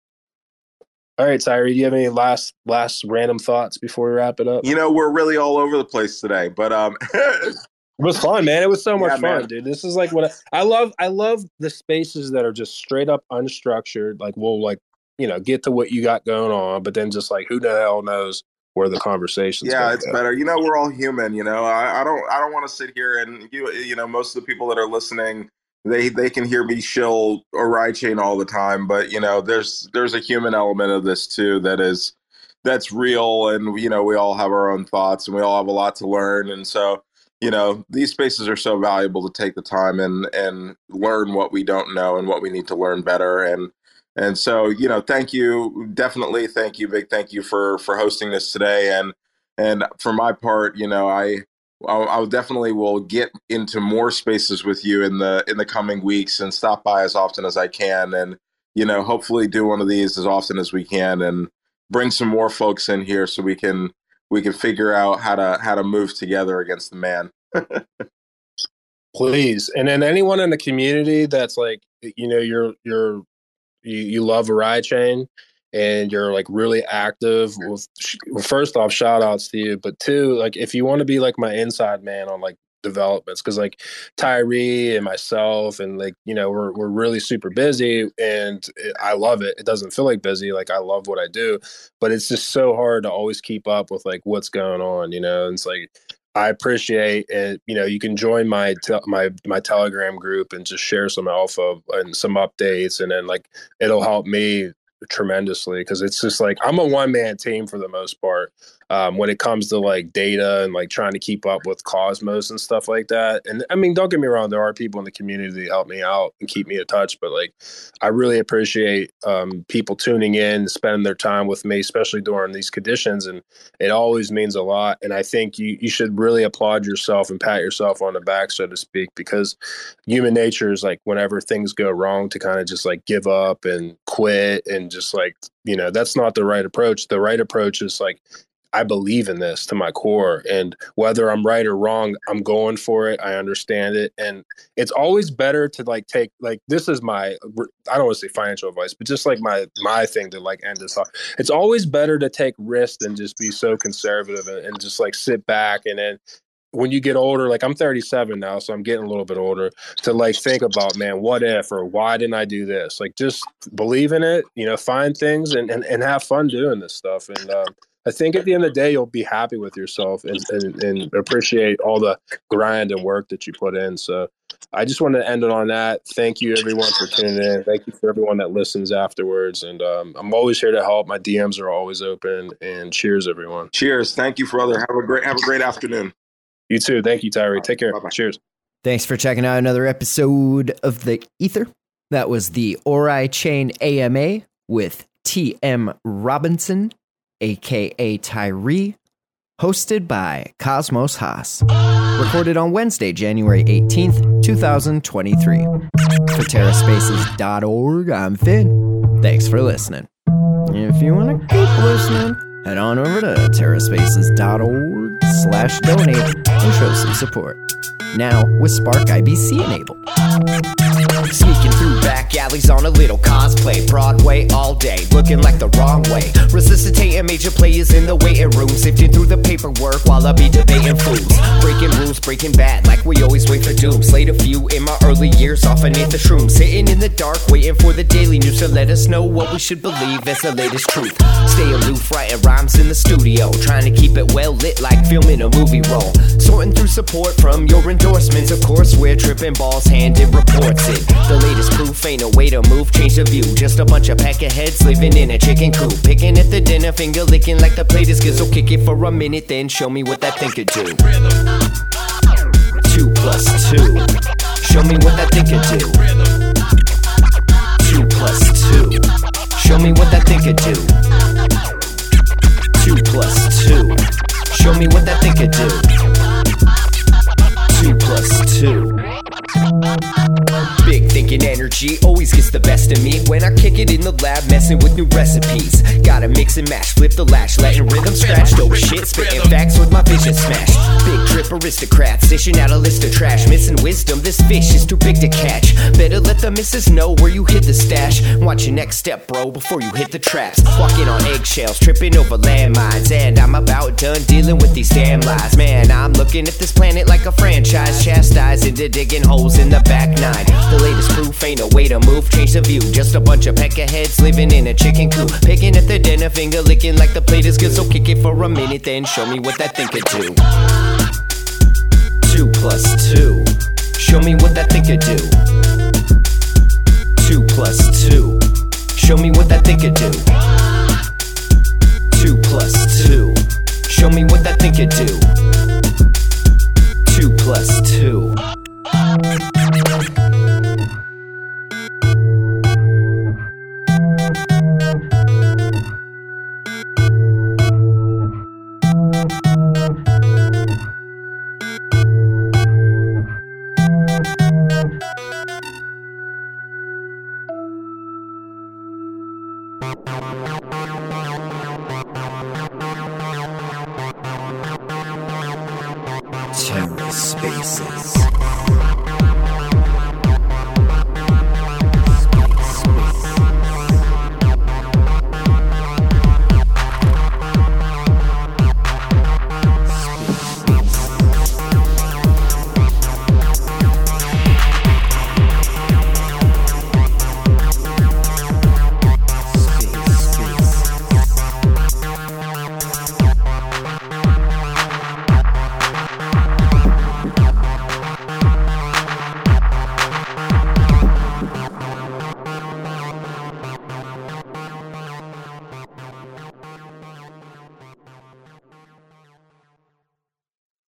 All right, Tyree, do you have any last last random thoughts before we wrap it up? You know, we're really all over the place today, but um it was fun, man. It was so much Yeah, fun, man. dude. This is like what I, I love. I love the spaces that are just straight up unstructured. Like we'll like, you know, get to what you got going on, but then just like who the hell knows where the conversation's yeah, gonna it's go. better. You know, we're all human, you know. I, I don't I don't want to sit here and you you know, most of the people that are listening, they they can hear me shill Orion Chain all the time, but you know, there's there's a human element of this too that is that's real, and you know, we all have our own thoughts and we all have a lot to learn, and so you know, these spaces are so valuable to take the time and and learn what we don't know and what we need to learn better. And and so, you know, thank you, definitely thank you, big thank you for for hosting this today. And and for my part, you know, I I'll, I'll definitely will get into more spaces with you in the in the coming weeks and stop by as often as I can, and you know, hopefully do one of these as often as we can and bring some more folks in here so we can we can figure out how to how to move together against the man. Please. And then anyone in the community that's like, you know, you're you're you, you love Orion Chain and you're like really active. Well, first off, shout outs to you. But two, like if you want to be like my inside man on like developments, because like Tyree and myself and like, you know, we're we're really super busy and it, I love it. It doesn't feel like busy. Like I love what I do, but it's just so hard to always keep up with like what's going on, you know. And it's like I appreciate it. You know, you can join my te- my my Telegram group and just share some alpha and some updates, and then like it'll help me tremendously because it's just like I'm a one man team for the most part. um, when it comes to like data and like trying to keep up with Cosmos and stuff like that. And I mean, don't get me wrong, there are people in the community that help me out and keep me in touch, but like, I really appreciate um, people tuning in, spending their time with me, especially during these conditions. And it always means a lot. And I think you, you should really applaud yourself and pat yourself on the back, so to speak, because human nature is like whenever things go wrong to kind of just like give up and quit and just like, you know, that's not the right approach. The right approach is like, I believe in this to my core, and whether I'm right or wrong, I'm going for it. I understand it. And it's always better to like take, like, this is my, I don't want to say financial advice, but just like my, my thing to like end this off. It's always better to take risks than just be so conservative and, and just like sit back. And then when you get older, like I'm thirty-seven now, so I'm getting a little bit older, to like think about, man, what if, or why didn't I do this? Like, just believe in it, you know, find things and, and, and have fun doing this stuff. And, um, I think at the end of the day, you'll be happy with yourself and, and, and appreciate all the grind and work that you put in. So I just want to end it on that. Thank you, everyone, for tuning in. Thank you for everyone that listens afterwards. And um, I'm always here to help. My D Ms are always open. And cheers, everyone. Cheers. Thank you, brother. Have a great have a great afternoon. You too. Thank you, Tyree. Take care. Bye-bye. Cheers. Thanks for checking out another episode of The Ether. That was the Ori Chain A M A with T M Robinson, a k a. Tyree, hosted by Cosmos Haas. Recorded on Wednesday, January eighteenth, twenty twenty-three. For Terra Spaces dot org, I'm Finn. Thanks for listening. If you want to keep listening, head on over to Terra Spaces dot org slash donate and show some support. Now with Spark I B C enabled. Sneaking through back alleys on a little cosplay. Broadway all day, looking like the wrong way. Resuscitating major players in the waiting room. Sifting through the paperwork while I be debating fools. Breaking rules, breaking bad, like we always wait for doom. Slayed a few in my early years, off beneath the shrooms. Sitting in the dark, waiting for the daily news to let us know what we should believe as the latest truth. Stay aloof, writing rhymes in the studio. Trying to keep it well lit like filming a movie roll. Sorting through support from your endorsements. Of course, we're tripping balls, handed reports in. The latest proof ain't a way to move, change the view. Just a bunch of peckerheads living in a chicken coop. Picking at the dinner, finger licking like the plate is good. So kick it for a minute, then show me what that thing could do. Two plus two. Show me what that thing could do. Two plus two. Show me what that thing could do. Two plus two. Show me what that thing could do. Two plus two. Big thinking energy always gets the best of me when I kick it in the lab, messing with new recipes. Gotta mix and mash, flip the lash, letting rhythm scratch. Dope shit, spitting facts with my vision smashed. Big trip aristocrats, dishing out a list of trash. Missing wisdom, this fish is too big to catch. Better let the missus know where you hid the stash. Watch your next step, bro, before you hit the traps. Walking on eggshells, tripping over landmines. And I'm about done dealing with these damn lies. Man, I'm looking at this planet like a franchise. Chastised into digging holes in the back nine. The latest proof ain't a way to move, change the view. Just a bunch of peckerheads living in a chicken coop. Picking at the dinner, finger licking like the plate is good. So kick it for a minute, then show me what that thing could do. Two plus two. Show me what that thing could do. Two plus two. Show me what that thing could do. Two plus two. Show me what that thing could do. Two plus two. Terra Spaces.